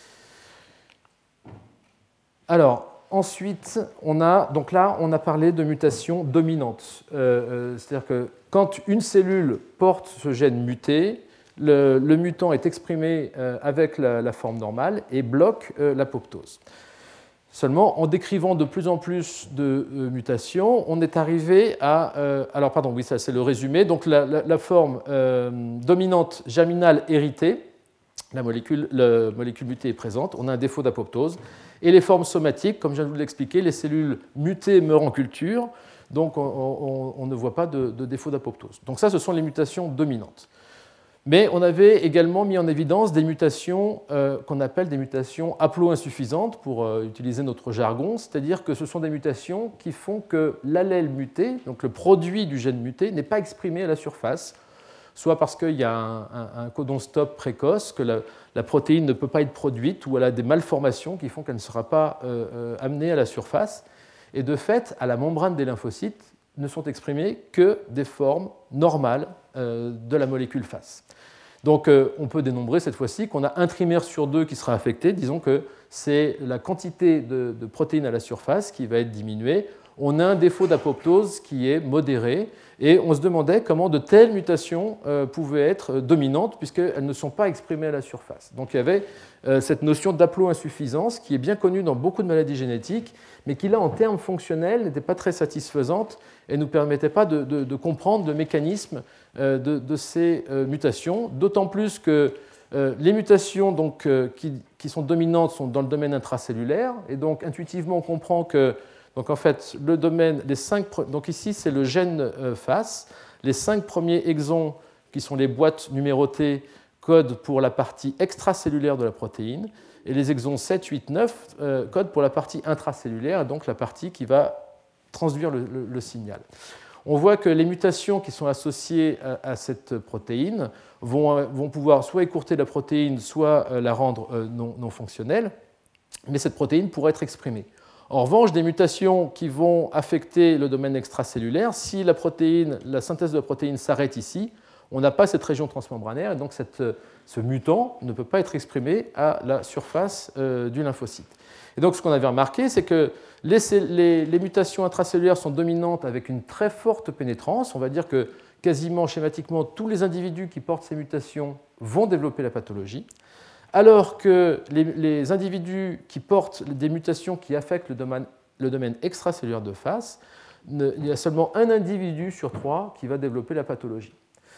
Alors, ensuite, on a, donc là, on a parlé de mutation dominante. Euh, euh, c'est-à-dire que quand une cellule porte ce gène muté, Le, le mutant est exprimé euh, avec la, la forme normale et bloque euh, l'apoptose. Seulement, en décrivant de plus en plus de euh, mutations, on est arrivé à... Euh, alors, pardon, oui, ça c'est le résumé. Donc, la, la, la forme euh, dominante germinale héritée, la molécule, la molécule mutée est présente, on a un défaut d'apoptose. Et les formes somatiques, comme je viens de vous l'expliquer, les cellules mutées meurent en culture, donc on, on, on ne voit pas de, de défaut d'apoptose. Donc ça, ce sont les mutations dominantes. Mais on avait également mis en évidence des mutations euh, qu'on appelle des mutations haplo-insuffisantes, pour euh, utiliser notre jargon, c'est-à-dire que ce sont des mutations qui font que l'allèle muté, donc le produit du gène muté, n'est pas exprimé à la surface, soit parce qu'il y a un, un, un codon stop précoce, que la, la protéine ne peut pas être produite, ou elle a des malformations qui font qu'elle ne sera pas euh, euh, amenée à la surface. Et de fait, à la membrane des lymphocytes, ne sont exprimées que des formes normales euh, de la molécule Fas. Donc euh, on peut dénombrer cette fois-ci qu'on a un trimère sur deux qui sera affecté. Disons que c'est la quantité de, de protéines à la surface qui va être diminuée. On a un défaut d'apoptose qui est modéré et on se demandait comment de telles mutations euh, pouvaient être dominantes puisqu'elles ne sont pas exprimées à la surface. Donc il y avait euh, cette notion d'haplo-insuffisance qui est bien connue dans beaucoup de maladies génétiques mais qui là en termes fonctionnels n'était pas très satisfaisante et ne nous permettait pas de, de, de comprendre le mécanisme euh, de, de ces euh, mutations, d'autant plus que euh, les mutations donc, euh, qui, qui sont dominantes sont dans le domaine intracellulaire et donc intuitivement on comprend que donc en fait, le domaine, les cinq, donc ici c'est le gène euh, Fas. Les cinq premiers exons, qui sont les boîtes numérotées, codent pour la partie extracellulaire de la protéine, et les exons sept, huit, neuf euh, codent pour la partie intracellulaire, et donc la partie qui va transduire le, le, le signal. On voit que les mutations qui sont associées à, à cette protéine vont, vont pouvoir soit écourter la protéine, soit euh, la rendre euh, non, non fonctionnelle, mais cette protéine pourrait être exprimée. En revanche, des mutations qui vont affecter le domaine extracellulaire, si la, protéine, la synthèse de la protéine s'arrête ici, on n'a pas cette région transmembranaire et donc cette, ce mutant ne peut pas être exprimé à la surface euh, du lymphocyte. Et donc ce qu'on avait remarqué, c'est que les, les, les mutations intracellulaires sont dominantes avec une très forte pénétrance. On va dire que quasiment schématiquement tous les individus qui portent ces mutations vont développer la pathologie. Alors que les, les individus qui portent des mutations qui affectent le domaine, le domaine extracellulaire de Fas, ne, il y a seulement un individu sur trois qui va développer la pathologie.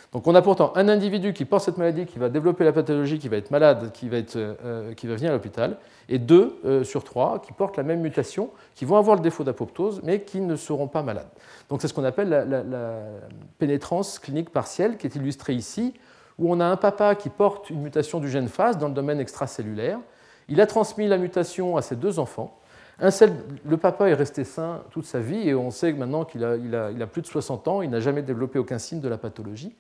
Donc on a pourtant un individu qui porte cette maladie, qui va développer la pathologie, qui va être malade, qui va, être, euh, qui va venir à l'hôpital, et deux euh, sur trois qui portent la même mutation, qui vont avoir le défaut d'apoptose, mais qui ne seront pas malades. Donc c'est ce qu'on appelle la, la, la pénétrance clinique partielle, qui est illustrée ici, où on a un papa qui porte une mutation du gène F A S dans le domaine extracellulaire. Il a transmis la mutation à ses deux enfants. Un seul, le papa est resté sain toute sa vie, et on sait maintenant qu'il a, il a, il a plus de soixante ans, il n'a jamais développé aucun signe de la pathologie.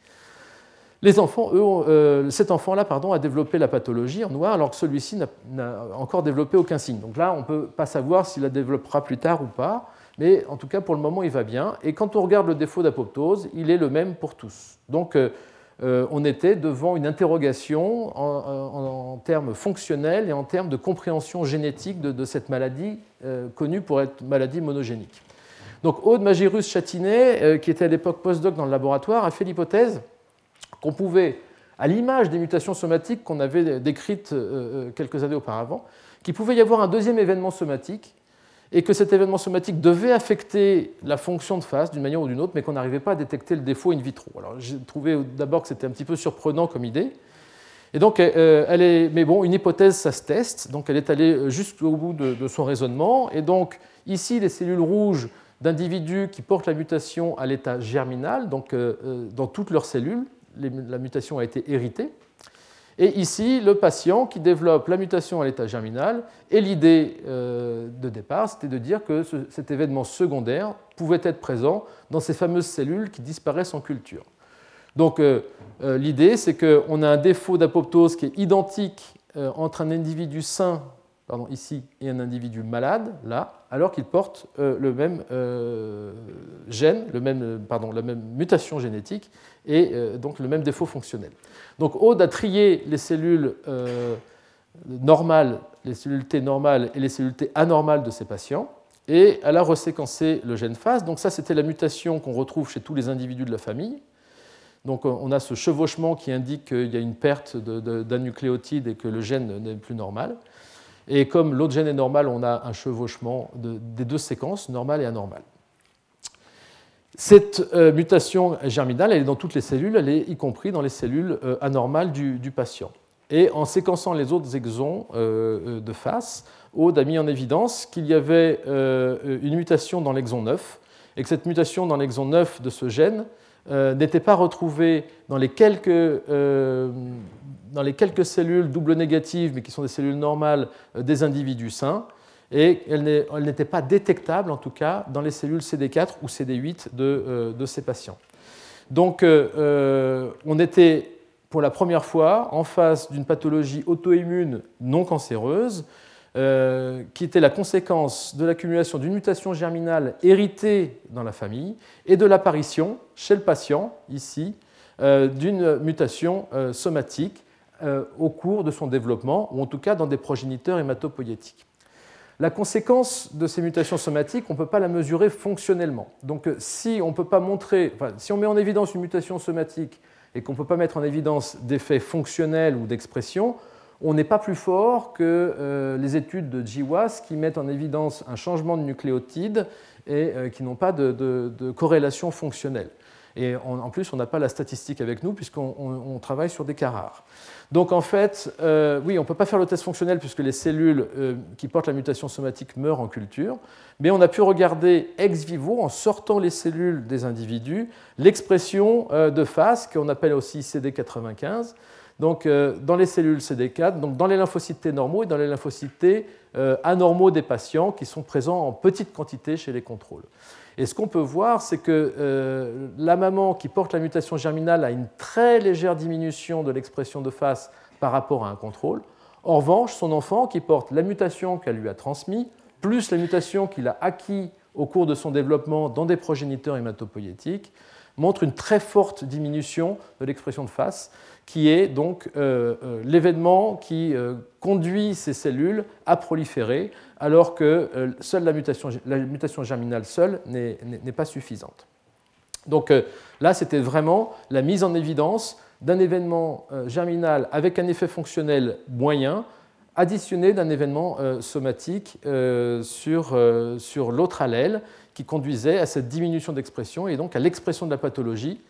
Les enfants, eux, euh, cet enfant-là pardon, a développé la pathologie en noir, alors que celui-ci n'a, n'a encore développé aucun signe. Donc là, on ne peut pas savoir s'il la développera plus tard ou pas, mais en tout cas, pour le moment, il va bien. Et quand on regarde le défaut d'apoptose, il est le même pour tous. Donc, euh, euh, on était devant une interrogation en, en, en termes fonctionnels et en termes de compréhension génétique de, de cette maladie, euh, connue pour être maladie monogénique. Donc, Aude Magirus-Châtinet, euh, qui était à l'époque postdoc dans le laboratoire, a fait l'hypothèse qu'on pouvait, à l'image des mutations somatiques qu'on avait décrites quelques années auparavant, qu'il pouvait y avoir un deuxième événement somatique et que cet événement somatique devait affecter la fonction de F A S d'une manière ou d'une autre, mais qu'on n'arrivait pas à détecter le défaut in vitro. Alors j'ai trouvé d'abord que c'était un petit peu surprenant comme idée. Et donc, elle est, mais bon, une hypothèse, ça se teste, donc elle est allée jusqu'au bout de, de son raisonnement. Et donc, ici, les cellules rouges d'individus qui portent la mutation à l'état germinal, donc euh, dans toutes leurs cellules, la mutation a été héritée. Et ici, le patient qui développe la mutation à l'état germinal, et l'idée de départ, c'était de dire que ce, cet événement secondaire pouvait être présent dans ces fameuses cellules qui disparaissent en culture. Donc, euh, l'idée, c'est qu'on a un défaut d'apoptose qui est identique euh, entre un individu sain, pardon, ici, et un individu malade, là, alors qu'il porte euh, le même euh, gène, le même, pardon, la même mutation génétique, et euh, donc le même défaut fonctionnel. Donc Aude a trié les cellules euh, normales, les cellules T normales et les cellules T anormales de ces patients, et elle a reséquencé le gène F A S. Donc ça, c'était la mutation qu'on retrouve chez tous les individus de la famille. Donc on a ce chevauchement qui indique qu'il y a une perte de, de, d'un nucléotide et que le gène n'est plus normal. Et comme l'autre gène est normal, on a un chevauchement de, des deux séquences, normale et anormale. Cette euh, mutation germinale, elle est dans toutes les cellules, elle est y compris dans les cellules euh, anormales du, du patient. Et en séquençant les autres exons euh, de F A S, Aude a mis en évidence qu'il y avait euh, une mutation dans l'exon neuf, et que cette mutation dans l'exon neuf de ce gène euh, n'était pas retrouvée dans les quelques... Euh, dans les quelques cellules double négatives, mais qui sont des cellules normales des individus sains, et elle n'était pas détectable, en tout cas, dans les cellules C D quatre ou C D huit de, euh, de ces patients. Donc, euh, on était, pour la première fois, en face d'une pathologie auto-immune non cancéreuse, euh, qui était la conséquence de l'accumulation d'une mutation germinale héritée dans la famille et de l'apparition, chez le patient, ici, euh, d'une mutation euh, somatique au cours de son développement, ou en tout cas dans des progéniteurs hématopoïétiques. La conséquence de ces mutations somatiques, on ne peut pas la mesurer fonctionnellement. Donc si on peut pas montrer, enfin, si on met en évidence une mutation somatique et qu'on ne peut pas mettre en évidence d'effets fonctionnels ou d'expression, on n'est pas plus fort que euh, les études de G W A S qui mettent en évidence un changement de nucléotide et euh, qui n'ont pas de, de, de corrélation fonctionnelle. Et on, en plus, on n'a pas la statistique avec nous puisqu'on on, on travaille sur des cas rares. Donc en fait, euh, oui, on ne peut pas faire le test fonctionnel puisque les cellules euh, qui portent la mutation somatique meurent en culture, mais on a pu regarder ex vivo, en sortant les cellules des individus, l'expression euh, de F A S, qu'on appelle aussi C D quatre-vingt-quinze, donc euh, dans les cellules C D quatre, donc dans les lymphocytes T normaux et dans les lymphocytes T euh, anormaux des patients qui sont présents en petite quantité chez les contrôles. Et ce qu'on peut voir, c'est que euh, la maman qui porte la mutation germinale a une très légère diminution de l'expression de F A S par rapport à un contrôle. En revanche, son enfant qui porte la mutation qu'elle lui a transmise, plus la mutation qu'il a acquis au cours de son développement dans des progéniteurs hématopoïétiques, montre une très forte diminution de l'expression de F A S, qui est donc euh, euh, l'événement qui euh, conduit ces cellules à proliférer, alors que euh, seule la mutation, la mutation germinale seule n'est, n'est pas suffisante. Donc euh, là, c'était vraiment la mise en évidence d'un événement euh, germinal avec un effet fonctionnel moyen, additionné d'un événement euh, somatique euh, sur, euh, sur l'autre allèle qui conduisait à cette diminution d'expression et donc à l'expression de la pathologie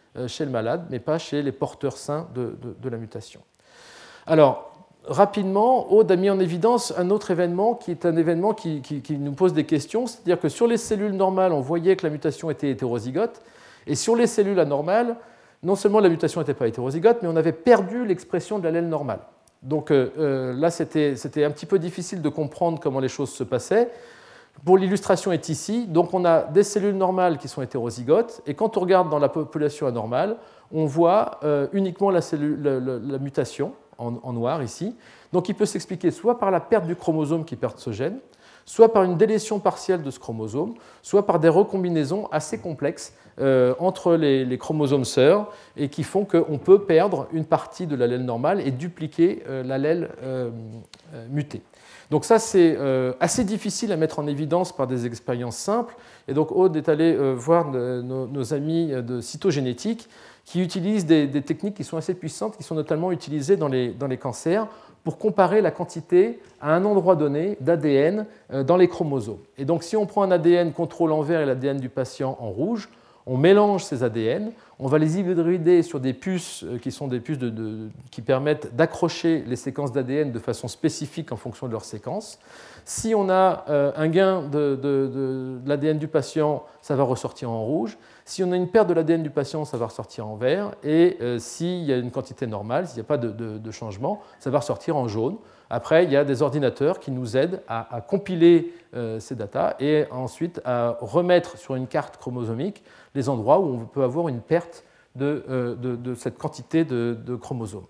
chez le malade, mais pas chez les porteurs sains de, de, de la mutation. Alors, rapidement, Aude a mis en évidence un autre événement qui est un événement qui, qui, qui nous pose des questions, c'est-à-dire que sur les cellules normales, on voyait que la mutation était hétérozygote, et sur les cellules anormales, non seulement la mutation n'était pas hétérozygote, mais on avait perdu l'expression de l'allèle normal. Donc euh, là, c'était, c'était un petit peu difficile de comprendre comment les choses se passaient. Pour l'illustration est ici, donc on a des cellules normales qui sont hétérozygotes, et quand on regarde dans la population anormale, on voit euh, uniquement la, cellule, la, la, la mutation, en, en noir ici. Donc il peut s'expliquer soit par la perte du chromosome qui perd ce gène, soit par une délétion partielle de ce chromosome, soit par des recombinaisons assez complexes euh, entre les, les chromosomes sœurs et qui font qu'on peut perdre une partie de l'allèle normal et dupliquer euh, l'allèle euh, euh, muté. Donc ça, c'est euh, assez difficile à mettre en évidence par des expériences simples. Et donc Aude est allé euh, voir de, nos, nos amis de cytogénétique qui utilisent des, des techniques qui sont assez puissantes, qui sont notamment utilisées dans les, dans les cancers, pour comparer la quantité à un endroit donné d'A D N dans les chromosomes. Et donc si on prend un A D N contrôle en vert et l'A D N du patient en rouge, on mélange ces A D N, on va les hybrider sur des puces qui sont des puces de, de, qui permettent d'accrocher les séquences d'A D N de façon spécifique en fonction de leur séquence. Si on a un gain de, de, de, de l'A D N du patient, ça va ressortir en rouge. Si on a une perte de l'A D N du patient, ça va ressortir en vert. Et euh, s'il y a une quantité normale, s'il n'y a pas de, de, de changement, ça va ressortir en jaune. Après, il y a des ordinateurs qui nous aident à, à compiler euh, ces datas et ensuite à remettre sur une carte chromosomique les endroits où on peut avoir une perte de, euh, de, de cette quantité de, de chromosomes.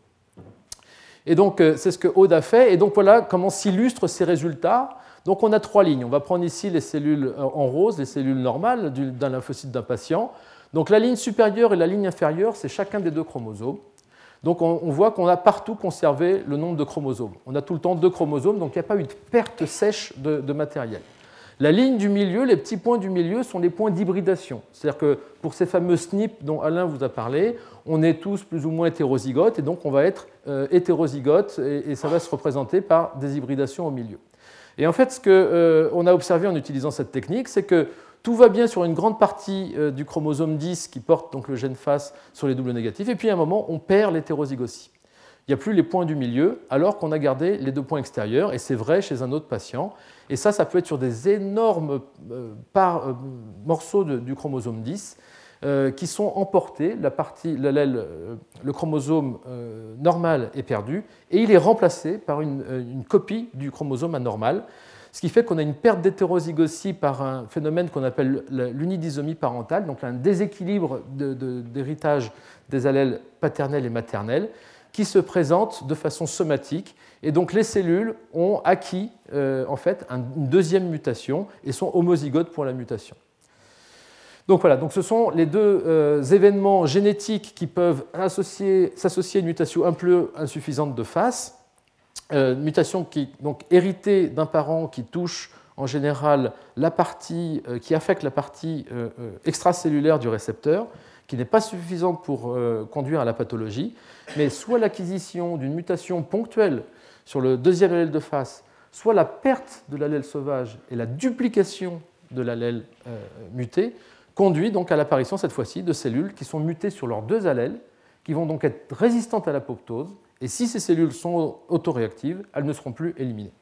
Et donc, euh, c'est ce que Aude a fait. Et donc, voilà comment s'illustrent ces résultats. Donc on a trois lignes. On va prendre ici les cellules en rose, les cellules normales d'un lymphocyte d'un patient. Donc la ligne supérieure et la ligne inférieure, c'est chacun des deux chromosomes. Donc on, on voit qu'on a partout conservé le nombre de chromosomes. On a tout le temps deux chromosomes, donc il n'y a pas eu de perte sèche de, de matériel. La ligne du milieu, les petits points du milieu sont les points d'hybridation. C'est-à-dire que pour ces fameux S N P dont Alain vous a parlé, on est tous plus ou moins hétérozygotes, et donc on va être euh, hétérozygotes, et, et ça va se représenter par des hybridations au milieu. Et en fait, ce qu'on euh, a observé en utilisant cette technique, c'est que tout va bien sur une grande partie euh, du chromosome dix qui porte donc le gène F A S sur les doubles négatifs, et puis à un moment, on perd l'hétérozygotie. Il n'y a plus les points du milieu, alors qu'on a gardé les deux points extérieurs, et c'est vrai chez un autre patient. Et ça, ça peut être sur des énormes euh, par, euh, morceaux de, du chromosome dix, euh, qui sont emportés, la partie, l'allèle, euh, le chromosome euh, normal est perdu, et il est remplacé par une, une copie du chromosome anormal, ce qui fait qu'on a une perte d'hétérozygotie par un phénomène qu'on appelle l'unidysomie parentale, donc un déséquilibre de, de, d'héritage des allèles paternels et maternels, qui se présente de façon somatique, et donc les cellules ont acquis euh, en fait une deuxième mutation et sont homozygotes pour la mutation. Donc voilà, donc ce sont les deux euh, événements génétiques qui peuvent associer, s'associer à une mutation un peu insuffisante de F A S, euh, mutation qui donc héritée d'un parent qui touche en général la partie euh, qui affecte la partie euh, euh, extracellulaire du récepteur, qui n'est pas suffisante pour euh, conduire à la pathologie, mais soit l'acquisition d'une mutation ponctuelle sur le deuxième allèle de F A S, soit la perte de l'allèle sauvage et la duplication de l'allèle euh, muté, conduit donc à l'apparition cette fois-ci de cellules qui sont mutées sur leurs deux allèles, qui vont donc être résistantes à l'apoptose, et si ces cellules sont autoréactives, elles ne seront plus éliminées.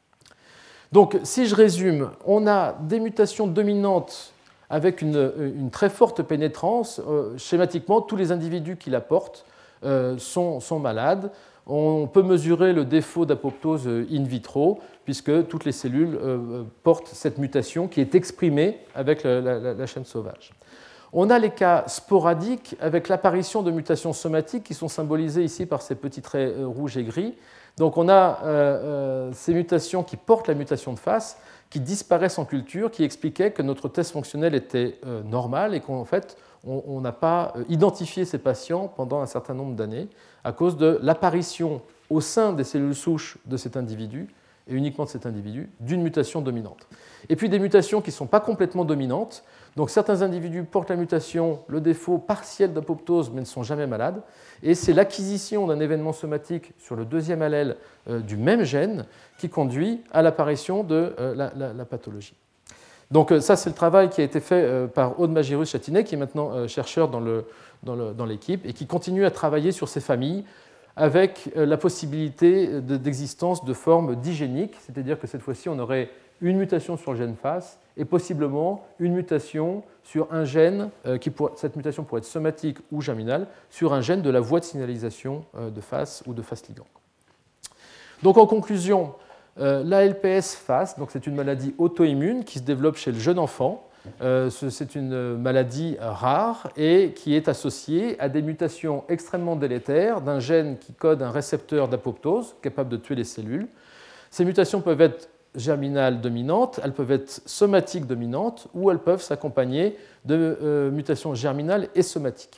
Donc si je résume, on a des mutations dominantes avec une, une très forte pénétrance. Euh, schématiquement, tous les individus qui la portent euh, sont, sont malades. On peut mesurer le défaut d'apoptose in vitro, puisque toutes les cellules euh, portent cette mutation qui est exprimée avec la, la, la chaîne sauvage. On a les cas sporadiques avec l'apparition de mutations somatiques qui sont symbolisées ici par ces petits traits rouges et gris. Donc on a euh, euh, ces mutations qui portent la mutation de F A S, qui disparaissent en culture, qui expliquaient que notre test fonctionnel était euh, normal et qu'en fait, on n'a pas identifié ces patients pendant un certain nombre d'années à cause de l'apparition au sein des cellules souches de cet individu, et uniquement de cet individu, d'une mutation dominante. Et puis des mutations qui ne sont pas complètement dominantes. Donc certains individus portent la mutation, le défaut partiel d'apoptose, mais ne sont jamais malades. Et c'est l'acquisition d'un événement somatique sur le deuxième allèle euh, du même gène qui conduit à l'apparition de euh, la, la, la pathologie. Donc ça, c'est le travail qui a été fait par Aude Magirus-Châtinet, qui est maintenant chercheur dans, le, dans, le, dans l'équipe, et qui continue à travailler sur ces familles avec la possibilité d'existence de formes digéniques, c'est-à-dire que cette fois-ci, on aurait une mutation sur le gène F A S et possiblement une mutation sur un gène, qui pourrait, cette mutation pourrait être somatique ou germinale, sur un gène de la voie de signalisation de F A S ou de F A S ligand. Donc en conclusion, l'A L P S F A S, donc c'est une maladie auto-immune qui se développe chez le jeune enfant. C'est une maladie rare et qui est associée à des mutations extrêmement délétères d'un gène qui code un récepteur d'apoptose capable de tuer les cellules. Ces mutations peuvent être germinales dominantes, elles peuvent être somatiques dominantes ou elles peuvent s'accompagner de euh, mutations germinales et somatiques.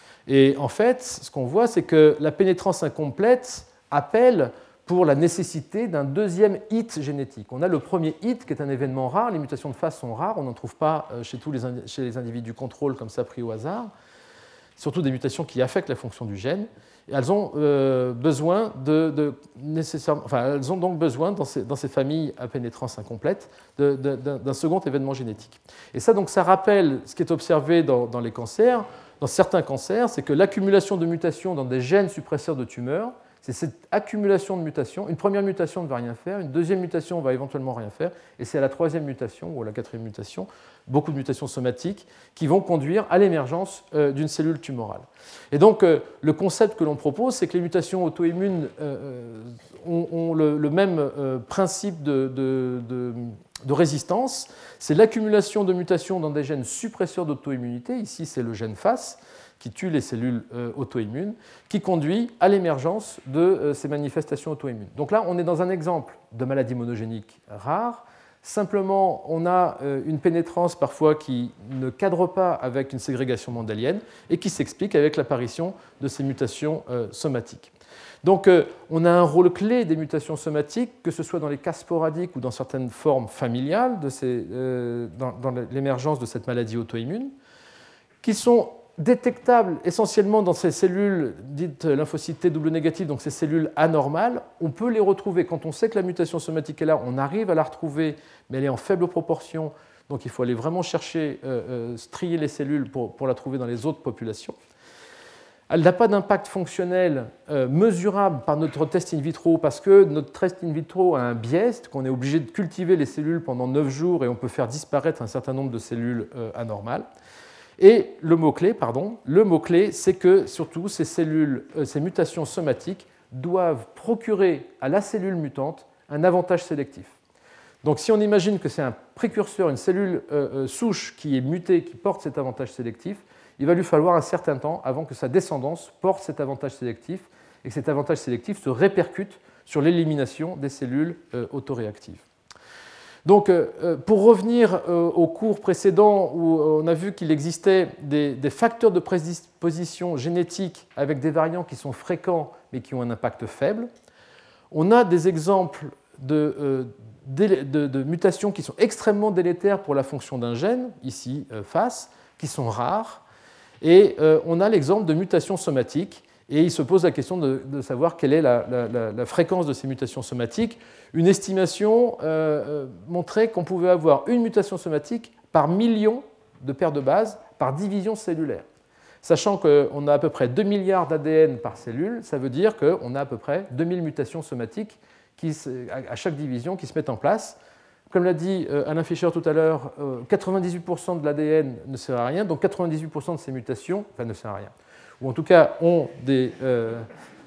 Et en fait, ce qu'on voit, c'est que la pénétrance incomplète appelle pour la nécessité d'un deuxième hit génétique. On a le premier hit qui est un événement rare, les mutations de F A S sont rares, on n'en trouve pas chez tous les, chez les individus contrôle comme ça pris au hasard, surtout des mutations qui affectent la fonction du gène. Et elles ont euh, besoin de, de nécessairement, enfin, elles ont donc besoin dans ces, dans ces familles à pénétrance incomplète de, de, d'un second événement génétique. Et ça, donc, ça rappelle ce qui est observé dans, dans les cancers. Dans certains cancers, c'est que l'accumulation de mutations dans des gènes suppresseurs de tumeurs, c'est cette accumulation de mutations. Une première mutation ne va rien faire, une deuxième mutation va éventuellement rien faire, et c'est à la troisième mutation ou à la quatrième mutation, beaucoup de mutations somatiques, qui vont conduire à l'émergence euh, d'une cellule tumorale. Et donc, euh, le concept que l'on propose, c'est que les mutations auto-immunes euh, ont, ont le, le même euh, principe de, de, de, de résistance. C'est l'accumulation de mutations dans des gènes suppresseurs d'auto-immunité. Ici, c'est le gène F A S, qui tue les cellules euh, auto-immunes, qui conduit à l'émergence de euh, ces manifestations auto-immunes. Donc là, on est dans un exemple de maladie monogénique rare. Simplement, on a euh, une pénétrance parfois qui ne cadre pas avec une ségrégation mendélienne et qui s'explique avec l'apparition de ces mutations euh, somatiques. Donc, euh, on a un rôle clé des mutations somatiques, que ce soit dans les cas sporadiques ou dans certaines formes familiales, de ces, euh, dans, dans l'émergence de cette maladie auto-immune, qui sont détectables essentiellement dans ces cellules dites lymphocytes T double négatif, donc ces cellules anormales. On peut les retrouver quand on sait que la mutation somatique est là, on arrive à la retrouver, mais elle est en faible proportion, donc il faut aller vraiment chercher, euh, euh, trier les cellules pour, pour la trouver dans les autres populations. Elle n'a pas d'impact fonctionnel euh, mesurable par notre test in vitro, parce que notre test in vitro a un biais, c'est qu'on est obligé de cultiver les cellules pendant neuf jours et on peut faire disparaître un certain nombre de cellules euh, anormales. Et le mot-clé, pardon, le mot-clé, c'est que surtout ces cellules, euh, ces mutations somatiques doivent procurer à la cellule mutante un avantage sélectif. Donc si on imagine que c'est un précurseur, une cellule euh, souche qui est mutée, qui porte cet avantage sélectif, il va lui falloir un certain temps avant que sa descendance porte cet avantage sélectif et que cet avantage sélectif se répercute sur l'élimination des cellules euh, autoréactives. Donc, pour revenir au cours précédent où on a vu qu'il existait des, des facteurs de prédisposition génétique avec des variants qui sont fréquents mais qui ont un impact faible, on a des exemples de, de, de, de mutations qui sont extrêmement délétères pour la fonction d'un gène, ici F A S, qui sont rares, et on a l'exemple de mutations somatiques. Et il se pose la question de, de savoir quelle est la, la, la fréquence de ces mutations somatiques. Une estimation euh, montrait qu'on pouvait avoir une mutation somatique par million de paires de bases par division cellulaire. Sachant qu'on a à peu près deux milliards d'A D N par cellule, ça veut dire qu'on a à peu près deux mille mutations somatiques qui, à chaque division qui se mettent en place. Comme l'a dit Alain Fischer tout à l'heure, quatre-vingt-dix-huit pour cent de l'A D N ne sert à rien, donc quatre-vingt-dix-huit pour cent de ces mutations, enfin ne sert à rien, ou en tout cas ont des, euh,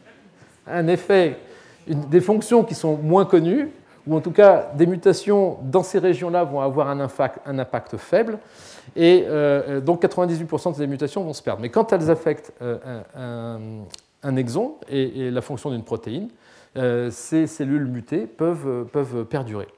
un effet, une, des fonctions qui sont moins connues, ou en tout cas des mutations dans ces régions-là vont avoir un impact, un impact faible, et euh, donc quatre-vingt-dix-huit pour cent de ces mutations vont se perdre. Mais quand elles affectent euh, un, un exon et, et la fonction d'une protéine, euh, ces cellules mutées peuvent, peuvent perdurer.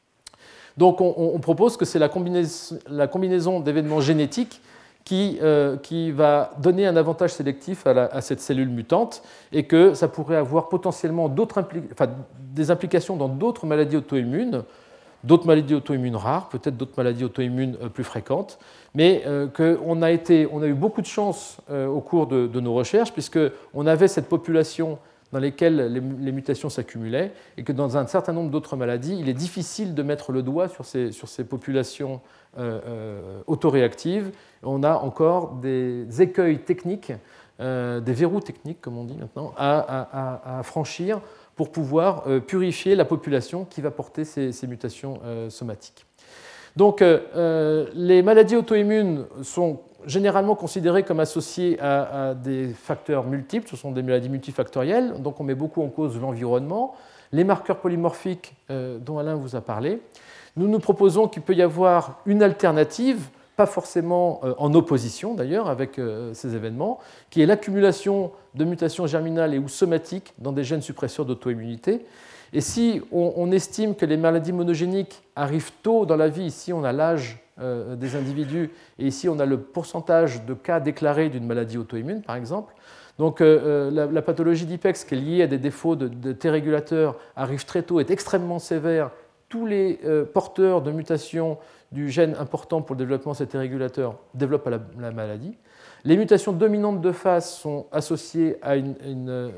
Donc on, on propose que c'est la combinaison, la combinaison d'événements génétiques Qui, euh, qui va donner un avantage sélectif à, la, à cette cellule mutante et que ça pourrait avoir potentiellement d'autres impli- enfin, des implications dans d'autres maladies auto-immunes, d'autres maladies auto-immunes rares, peut-être d'autres maladies auto-immunes euh, plus fréquentes, mais euh, qu'on a, été, on a eu beaucoup de chance euh, au cours de, de nos recherches puisqu'on avait cette population dans lesquelles les, les mutations s'accumulaient, et que dans un certain nombre d'autres maladies, il est difficile de mettre le doigt sur ces, sur ces populations euh, euh, autoréactives. On a encore des écueils techniques, euh, des verrous techniques, comme on dit maintenant, à, à, à franchir pour pouvoir euh, purifier la population qui va porter ces, ces mutations euh, somatiques. Donc, euh, les maladies auto-immunes sont généralement considérées comme associées à, à des facteurs multiples. Ce sont des maladies multifactorielles, donc on met beaucoup en cause l'environnement. Les marqueurs polymorphiques euh, dont Alain vous a parlé. Nous nous proposons qu'il peut y avoir une alternative, pas forcément euh, en opposition d'ailleurs avec euh, ces événements, qui est l'accumulation de mutations germinales et ou somatiques dans des gènes suppresseurs d'auto-immunité. Et si on, on estime que les maladies monogéniques arrivent tôt dans la vie, ici on a l'âge euh, des individus, et ici on a le pourcentage de cas déclarés d'une maladie auto-immune, par exemple. Donc euh, la, la pathologie d'Ipex, qui est liée à des défauts de, de T régulateurs, arrive très tôt, est extrêmement sévère. Tous les euh, porteurs de mutations du gène important pour le développement de ces T régulateurs développent la, la maladie. Les mutations dominantes de phase sont associées à une, une euh,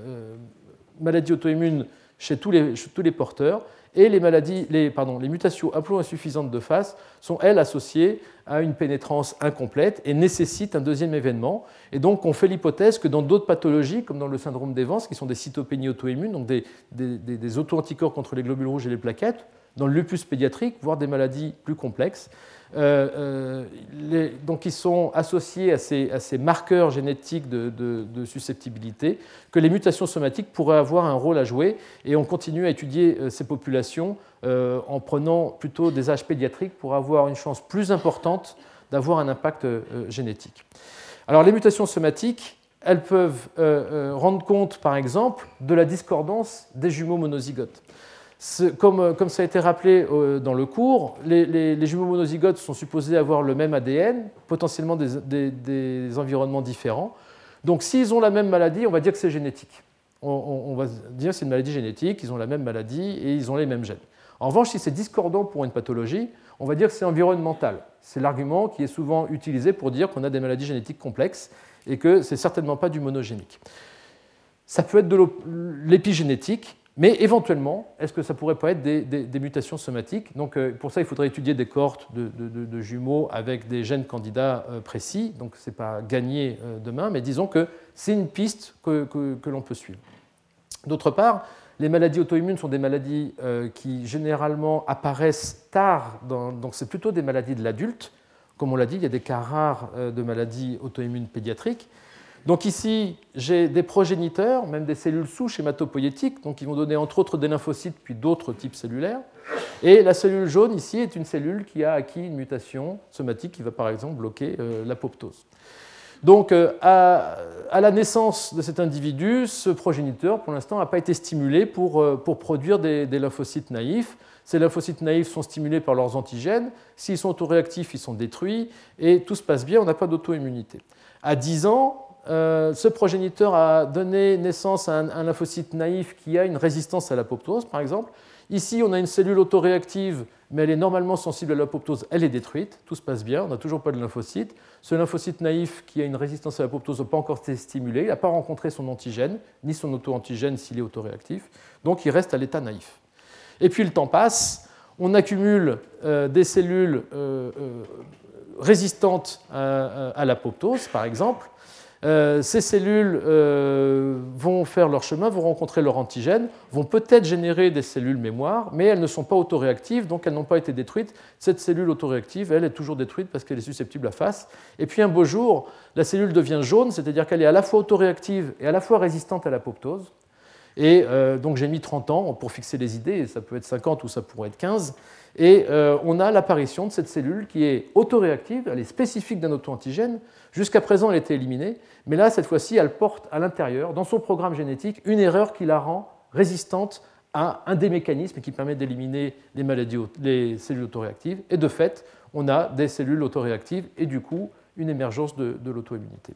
maladie auto-immune chez tous les, chez tous les porteurs, et les, maladies, les, pardon, les mutations haplo-insuffisantes de phase sont, elles, associées à une pénétrance incomplète et nécessitent un deuxième événement. Et donc, on fait l'hypothèse que dans d'autres pathologies, comme dans le syndrome d'Evans, qui sont des cytopénies auto-immunes, donc des, des, des, des auto-anticorps contre les globules rouges et les plaquettes, dans le lupus pédiatrique, voire des maladies plus complexes, euh, euh, les, donc ils sont associés à ces, à ces marqueurs génétiques de, de, de susceptibilité, que les mutations somatiques pourraient avoir un rôle à jouer, et on continue à étudier euh, ces populations euh, en prenant plutôt des âges pédiatriques pour avoir une chance plus importante d'avoir un impact euh, génétique. Alors les mutations somatiques, elles peuvent euh, euh, rendre compte, par exemple, de la discordance des jumeaux monozygotes. Comme, comme ça a été rappelé dans le cours, les, les, les jumeaux monozygotes sont supposés avoir le même A D N, potentiellement des, des, des environnements différents. Donc s'ils ont la même maladie, on va dire que c'est génétique. On, on, on va dire que c'est une maladie génétique, ils ont la même maladie et ils ont les mêmes gènes. En revanche, si c'est discordant pour une pathologie, on va dire que c'est environnemental. C'est l'argument qui est souvent utilisé pour dire qu'on a des maladies génétiques complexes et que ce n'est certainement pas du monogénique. Ça peut être de l'épigénétique, mais éventuellement, est-ce que ça pourrait pas être des, des, des mutations somatiques? Donc, euh, pour ça, il faudrait étudier des cohortes de, de, de jumeaux avec des gènes candidats euh, précis. Donc, ce n'est pas gagné euh, demain, mais disons que c'est une piste que, que, que l'on peut suivre. D'autre part, les maladies auto-immunes sont des maladies euh, qui généralement apparaissent tard, dans, donc c'est plutôt des maladies de l'adulte. Comme on l'a dit, il y a des cas rares euh, de maladies auto-immunes pédiatriques. Donc ici, j'ai des progéniteurs, même des cellules souches hématopoïétiques, donc qui vont donner entre autres des lymphocytes puis d'autres types cellulaires. Et la cellule jaune ici est une cellule qui a acquis une mutation somatique qui va par exemple bloquer euh, l'apoptose. Donc euh, à, à la naissance de cet individu, ce progéniteur pour l'instant n'a pas été stimulé pour, euh, pour produire des, des lymphocytes naïfs. Ces lymphocytes naïfs sont stimulés par leurs antigènes. S'ils sont autoréactifs, ils sont détruits et tout se passe bien, on n'a pas d'auto-immunité. À dix ans, Euh, ce progéniteur a donné naissance à un, un lymphocyte naïf qui a une résistance à l'apoptose, par exemple. Ici, on a une cellule autoréactive, mais elle est normalement sensible à l'apoptose, elle est détruite, tout se passe bien, on n'a toujours pas de lymphocyte. Ce lymphocyte naïf qui a une résistance à l'apoptose n'a pas encore été stimulé, il n'a pas rencontré son antigène, ni son auto-antigène s'il est autoréactif, donc il reste à l'état naïf. Et puis le temps passe, on accumule euh, des cellules euh, euh, résistantes à, à l'apoptose, par exemple. Euh, ces cellules euh, vont faire leur chemin, vont rencontrer leur antigène, vont peut-être générer des cellules mémoire, mais elles ne sont pas autoréactives, donc elles n'ont pas été détruites. Cette cellule autoréactive, elle est toujours détruite parce qu'elle est susceptible à face. Et puis un beau jour, la cellule devient jaune, c'est-à-dire qu'elle est à la fois autoréactive et à la fois résistante à l'apoptose. Et euh, donc j'ai mis trente ans pour fixer les idées, ça peut être cinquante ou ça pourrait être quinze. Et euh, on a l'apparition de cette cellule qui est autoréactive, elle est spécifique d'un auto-antigène. Jusqu'à présent, elle était éliminée, mais là, cette fois-ci, elle porte à l'intérieur, dans son programme génétique, une erreur qui la rend résistante à un des mécanismes qui permet d'éliminer les, maladies, les cellules autoréactives. Et de fait, on a des cellules autoréactives et du coup, une émergence de, de l'auto-immunité.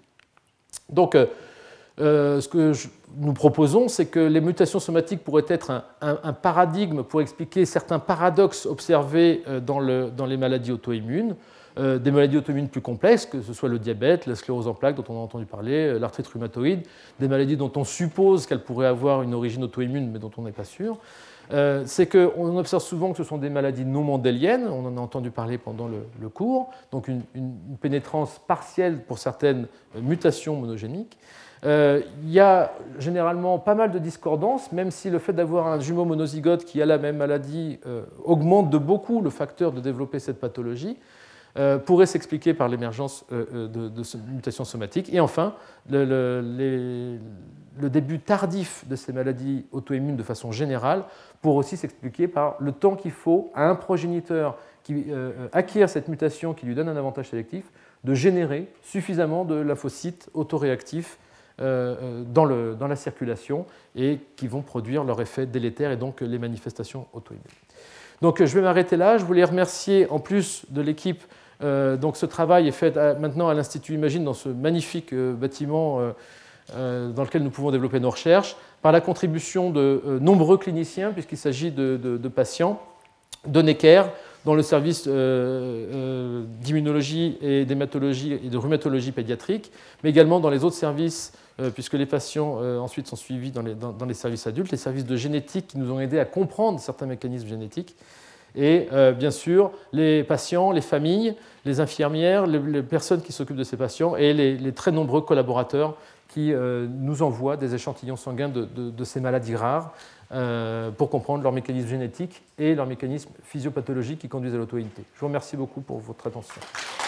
Donc, euh, Euh, ce que je, nous proposons, c'est que les mutations somatiques pourraient être un, un, un paradigme pour expliquer certains paradoxes observés dans, le, dans les maladies auto-immunes. euh, des maladies auto-immunes plus complexes, que ce soit le diabète, la sclérose en plaques dont on a entendu parler, l'arthrite rhumatoïde, des maladies dont on suppose qu'elles pourraient avoir une origine auto-immune mais dont on n'est pas sûr. Euh, c'est qu'on observe souvent que ce sont des maladies non mendéliennes, on en a entendu parler pendant le, le cours, donc une, une, une pénétrance partielle pour certaines mutations monogéniques. Euh, il y a généralement pas mal de discordances, même si le fait d'avoir un jumeau monozygote qui a la même maladie euh, augmente de beaucoup le facteur de développer cette pathologie, euh, pourrait s'expliquer par l'émergence euh, de, de mutations somatiques. Et enfin, le, le, les, le début tardif de ces maladies auto-immunes de façon générale pourrait aussi s'expliquer par le temps qu'il faut à un progéniteur qui euh, acquiert cette mutation qui lui donne un avantage sélectif de générer suffisamment de lymphocytes autoréactifs Dans, le, dans la circulation et qui vont produire leur effet délétère et donc les manifestations auto-immunes. Donc je vais m'arrêter là. Je voulais remercier en plus de l'équipe. Euh, donc ce travail est fait à, maintenant à l'Institut Imagine dans ce magnifique euh, bâtiment euh, euh, dans lequel nous pouvons développer nos recherches, par la contribution de euh, nombreux cliniciens puisqu'il s'agit de, de, de patients de Necker, dans le service euh, euh, d'immunologie et d'hématologie et de rhumatologie pédiatrique, mais également dans les autres services, euh, puisque les patients euh, ensuite sont suivis dans les, dans, dans les services adultes, les services de génétique qui nous ont aidés à comprendre certains mécanismes génétiques, et euh, bien sûr les patients, les familles, les infirmières, les, les personnes qui s'occupent de ces patients et les, les très nombreux collaborateurs qui euh, nous envoient des échantillons sanguins de, de, de ces maladies rares, Euh, pour comprendre leurs mécanismes génétiques et leurs mécanismes physiopathologiques qui conduisent à l'auto-immunité. Je vous remercie beaucoup pour votre attention.